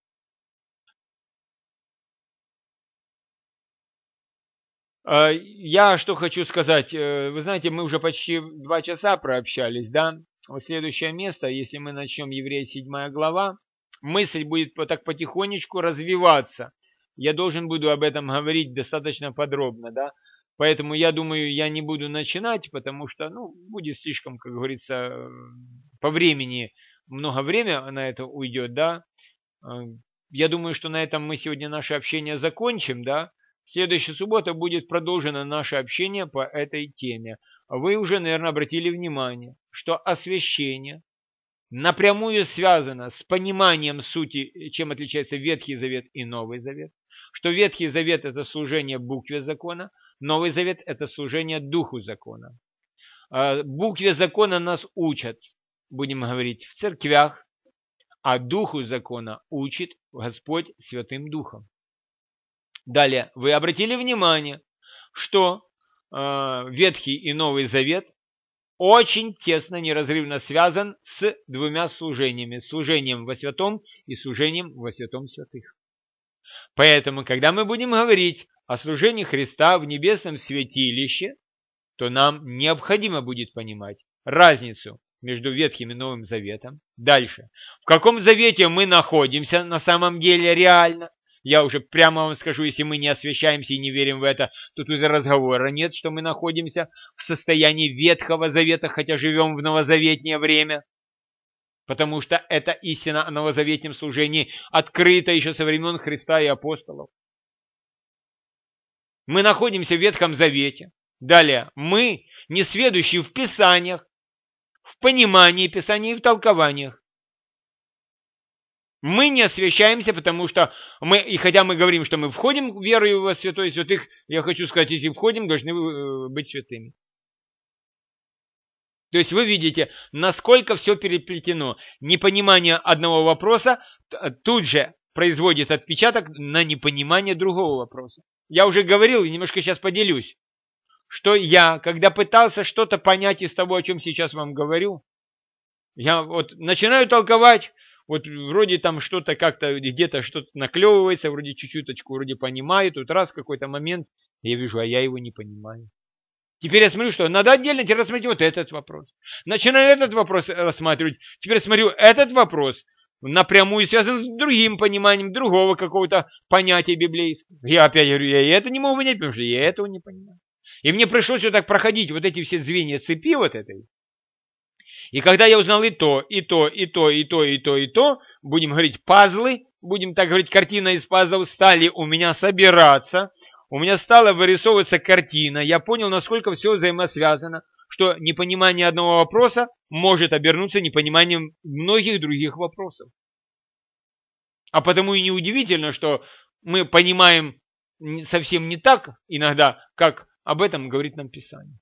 Я что хочу сказать, вы знаете, мы уже почти два часа прообщались, да? Вот следующее место, если мы начнем Еврея седьмая глава, мысль будет так потихонечку развиваться. Я должен буду об этом говорить достаточно подробно, да? Поэтому я думаю, я не буду начинать, потому что, ну, будет слишком, как говорится, по времени, много времени на это уйдет, да? Я думаю, что на этом мы сегодня наше общение закончим, да? В следующую субботу будет продолжено наше общение по этой теме. Вы уже, наверное, обратили внимание, что освящение напрямую связано с пониманием сути, чем отличается Ветхий Завет и Новый Завет. Что Ветхий Завет – это служение букве закона, Новый Завет – это служение духу закона. Букве закона нас учат, будем говорить, в церквях, а духу закона учит Господь Святым Духом. Далее, вы обратили внимание, что э, Ветхий и Новый Завет очень тесно, неразрывно связан с двумя служениями. Служением во святом и служением во святом святых. Поэтому, когда мы будем говорить о служении Христа в небесном святилище, то нам необходимо будет понимать разницу между Ветхим и Новым Заветом. Дальше. В каком завете мы находимся на самом деле реально? Я уже прямо вам скажу, если мы не освящаемся и не верим в это, то тут разговора нет, что мы находимся в состоянии Ветхого Завета, хотя живем в новозаветнее время. Потому что эта истина о новозаветнем служении открыта еще со времен Христа и апостолов. Мы находимся в Ветхом Завете. Далее, мы несведущие в Писаниях, в понимании Писаний и в толкованиях. Мы не освящаемся, потому что мы, и хотя мы говорим, что мы входим верою во святое святых, я хочу сказать, если входим, должны быть святыми. То есть вы видите, насколько все переплетено. Непонимание одного вопроса тут же производит отпечаток на непонимание другого вопроса. Я уже говорил, и немножко сейчас поделюсь, что я, когда пытался что-то понять из того, о чем сейчас вам говорю, я вот начинаю толковать, вот вроде там что-то как-то, где-то что-то наклевывается, вроде чуть-чуточку, вроде понимаю, тут раз какой-то момент, я вижу, а я его не понимаю. Теперь я смотрю, что надо отдельно теперь рассмотреть вот этот вопрос. Начинаю этот вопрос рассматривать, теперь смотрю, этот вопрос напрямую связан с другим пониманием другого какого-то понятия библейского. Я опять говорю, я и это не могу понять, потому что я этого не понимаю. И мне пришлось вот так проходить вот эти все звенья цепи вот этой. И когда я узнал и то, и то, и то, и то, и то, и то, будем говорить, пазлы, будем так говорить, картина из пазлов стали у меня собираться, у меня стала вырисовываться картина, я понял, насколько все взаимосвязано, что непонимание одного вопроса может обернуться непониманием многих других вопросов. А потому и неудивительно, что мы понимаем совсем не так иногда, как об этом говорит нам Писание.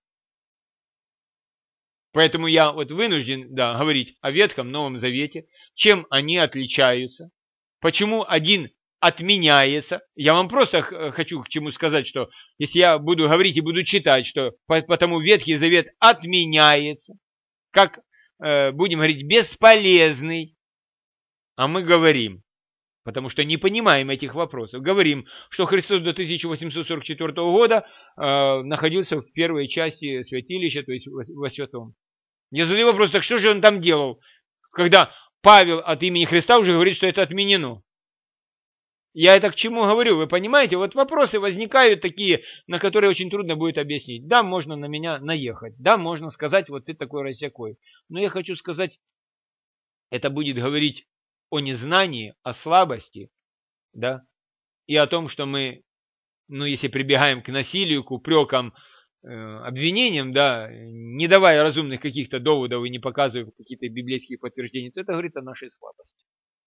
Поэтому я вот вынужден, да, говорить о Ветхом, Новом Завете, чем они отличаются, почему один отменяется. Я вам просто хочу к чему сказать, что если я буду говорить и буду читать, что потому Ветхий Завет отменяется, как э, будем говорить, бесполезный, а мы говорим, потому что не понимаем этих вопросов, говорим, что Христос до тысяча восемьсот сорок четвёртого года э, находился в первой части святилища, то есть во святом. Я задаю вопрос, так что же он там делал, когда Павел от имени Христа уже говорит, что это отменено? Я это к чему говорю, вы понимаете? Вот вопросы возникают такие, на которые очень трудно будет объяснить. Да, можно на меня наехать, да, можно сказать, вот ты такой рассякой. Но я хочу сказать, это будет говорить о незнании, о слабости, да, и о том, что мы, ну, если прибегаем к насилию, к упрекам, э, обвинениям, да, не давая разумных каких-то доводов и не показывая какие-то библейские подтверждения, то это говорит о нашей слабости.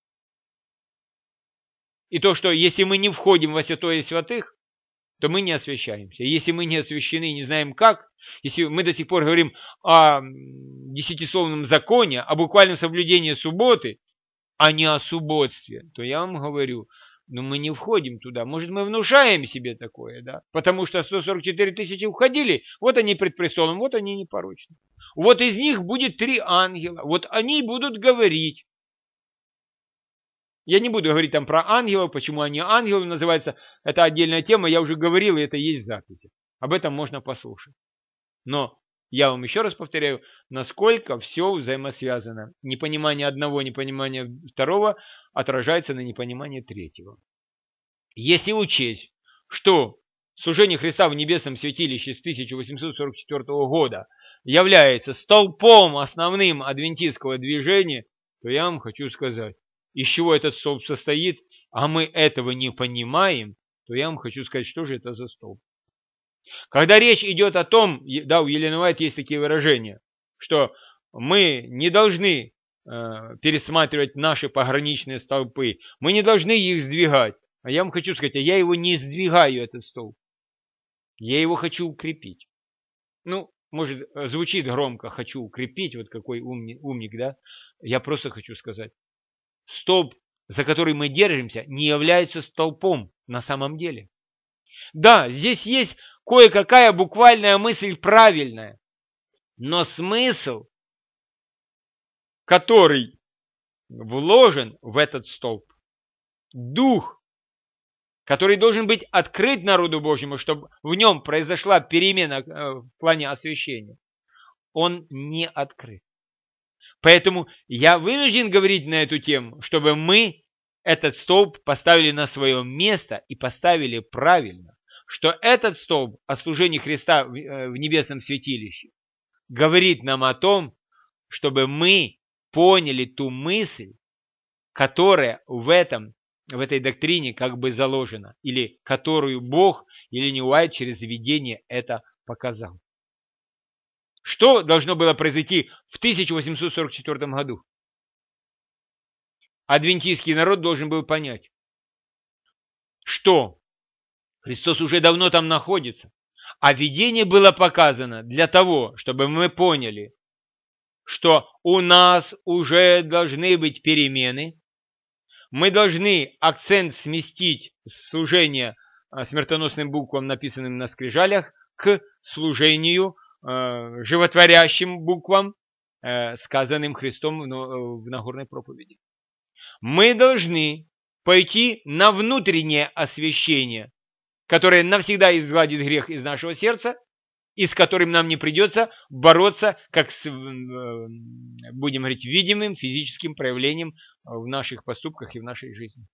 И то, что если мы не входим во святое святых, то мы не освящаемся. Если мы не освящены и не знаем как, если мы до сих пор говорим о десятисловном законе, о буквальном соблюдении субботы, а не о субботстве, то я вам говорю, ну мы не входим туда. Может, мы внушаем себе такое, да? Потому что сто сорок четыре тысячи уходили, вот они пред престолом, вот они непорочны. Вот из них будет три ангела, вот они будут говорить. Я не буду говорить там про ангелов, почему они ангелы называются, это отдельная тема, я уже говорил, и это есть в записи. Об этом можно послушать. Но я вам еще раз повторяю, насколько все взаимосвязано. Непонимание одного, непонимание второго отражается на непонимании третьего. Если учесть, что служение Христа в небесном святилище с тысяча восемьсот сорок четвёртого года является столпом основным адвентистского движения, то я вам хочу сказать, из чего этот столб состоит, а мы этого не понимаем, то я вам хочу сказать, что же это за столб. Когда речь идет о том, да, у Елены Уайт есть такие выражения, что мы не должны э, пересматривать наши пограничные столпы, мы не должны их сдвигать. А я вам хочу сказать, а я его не сдвигаю, этот столб. Я его хочу укрепить. Ну, может, звучит громко, хочу укрепить, вот какой умник, умник, да? Я просто хочу сказать, столб, за который мы держимся, не является столпом на самом деле. Да, здесь есть кое-какая буквальная мысль правильная, но смысл, который вложен в этот столб, дух, который должен быть открыт народу Божьему, чтобы в нем произошла перемена в плане освящения, он не открыт. Поэтому я вынужден говорить на эту тему, чтобы мы этот столб поставили на свое место и поставили правильно, что этот столб о служении Христа в небесном святилище говорит нам о том, чтобы мы поняли ту мысль, которая в, этом, в этой доктрине как бы заложена, или которую Бог или не Уайт через видение это показал. Что должно было произойти в тысяча восемьсот сорок четвёртом году? Адвентистский народ должен был понять, что Христос уже давно там находится, а видение было показано для того, чтобы мы поняли, что у нас уже должны быть перемены, мы должны акцент сместить с служения смертоносным буквам, написанным на скрижалях, к служению э, животворящим буквам, э, сказанным Христом в, в Нагорной проповеди. Мы должны пойти на внутреннее освящение, которое навсегда изгладит грех из нашего сердца, и с которым нам не придется бороться, как с, будем говорить, видимым физическим проявлением в наших поступках и в нашей жизни.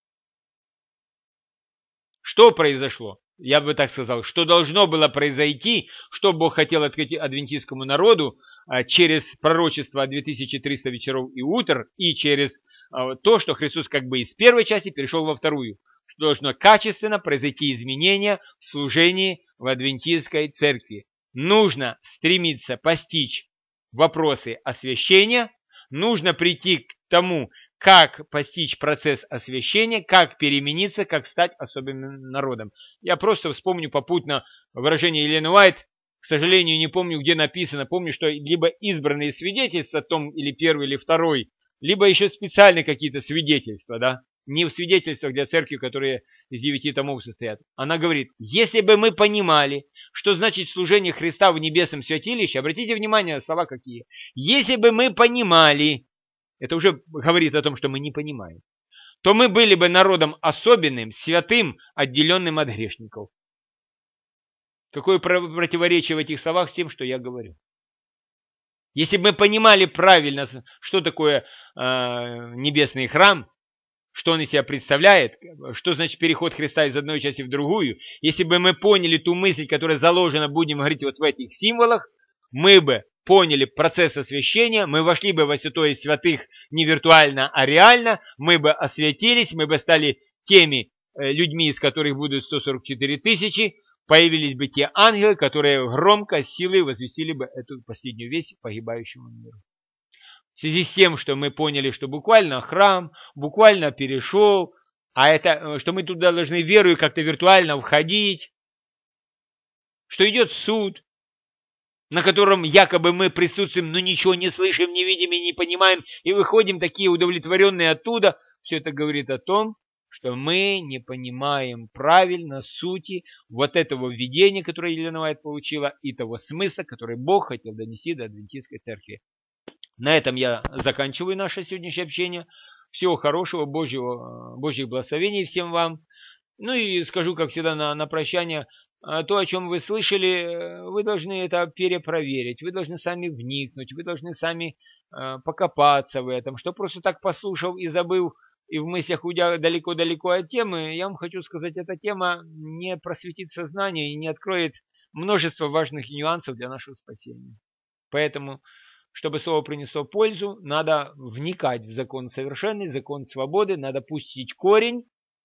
Что произошло? Я бы так сказал, что должно было произойти, что Бог хотел открыть адвентистскому народу через пророчество две тысячи триста вечеров и утр, и через то, что Христос как бы из первой части перешел во вторую. Что должно качественно произойти изменения в служении в адвентистской церкви. Нужно стремиться постичь вопросы освящения, нужно прийти к тому, как постичь процесс освящения, как перемениться, как стать особенным народом. Я просто вспомню попутно выражение Елены Уайт, к сожалению, не помню, где написано, помню, что либо избранные свидетельства, том или первый, или второй, либо еще специальные какие-то свидетельства, да, не в свидетельствах для церкви, которые из девяти томов состоят. Она говорит, если бы мы понимали, что значит служение Христа в небесном святилище, обратите внимание, слова какие. Если бы мы понимали, это уже говорит о том, что мы не понимаем, то мы были бы народом особенным, святым, отделенным от грешников. Какое противоречие в этих словах с тем, что я говорю. Если бы мы понимали правильно, что такое э, небесный храм, что он из себя представляет, что значит переход Христа из одной части в другую, если бы мы поняли ту мысль, которая заложена, будем говорить, вот в этих символах, мы бы поняли процесс освящения, мы вошли бы во святое святых не виртуально, а реально, мы бы освятились, мы бы стали теми людьми, из которых будут сто сорок четыре тысячи, появились бы те ангелы, которые громко, с силой возвестили бы эту последнюю весть погибающему миру. В связи с тем, что мы поняли, что буквально храм, буквально перешел, а это, что мы туда должны верою как-то виртуально входить, что идет суд, на котором якобы мы присутствуем, но ничего не слышим, не видим и не понимаем, и выходим такие удовлетворенные оттуда, все это говорит о том, что мы не понимаем правильно сути вот этого видения, которое Елена Уайт получила, и того смысла, который Бог хотел донести до адвентистской церкви. На этом я заканчиваю наше сегодняшнее общение. Всего хорошего, Божьего, Божьих благословений всем вам. Ну и скажу, как всегда, на, на прощание, то, о чем вы слышали, вы должны это перепроверить, вы должны сами вникнуть, вы должны сами э, покопаться в этом. Что просто так послушал и забыл, и в мыслях уйдя далеко-далеко от темы, я вам хочу сказать, эта тема не просветит сознание и не откроет множество важных нюансов для нашего спасения. Поэтому, чтобы слово принесло пользу, надо вникать в закон совершенный, закон свободы, надо пустить корень,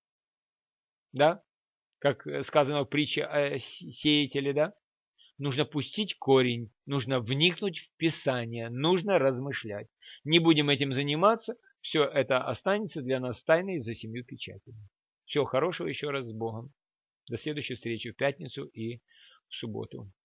да, как сказано в притче о сеятеле, да, нужно пустить корень, нужно вникнуть в Писание, нужно размышлять. Не будем этим заниматься, все это останется для нас тайной за семью печатями. Всего хорошего еще раз с Богом. До следующей встречи в пятницу и в субботу.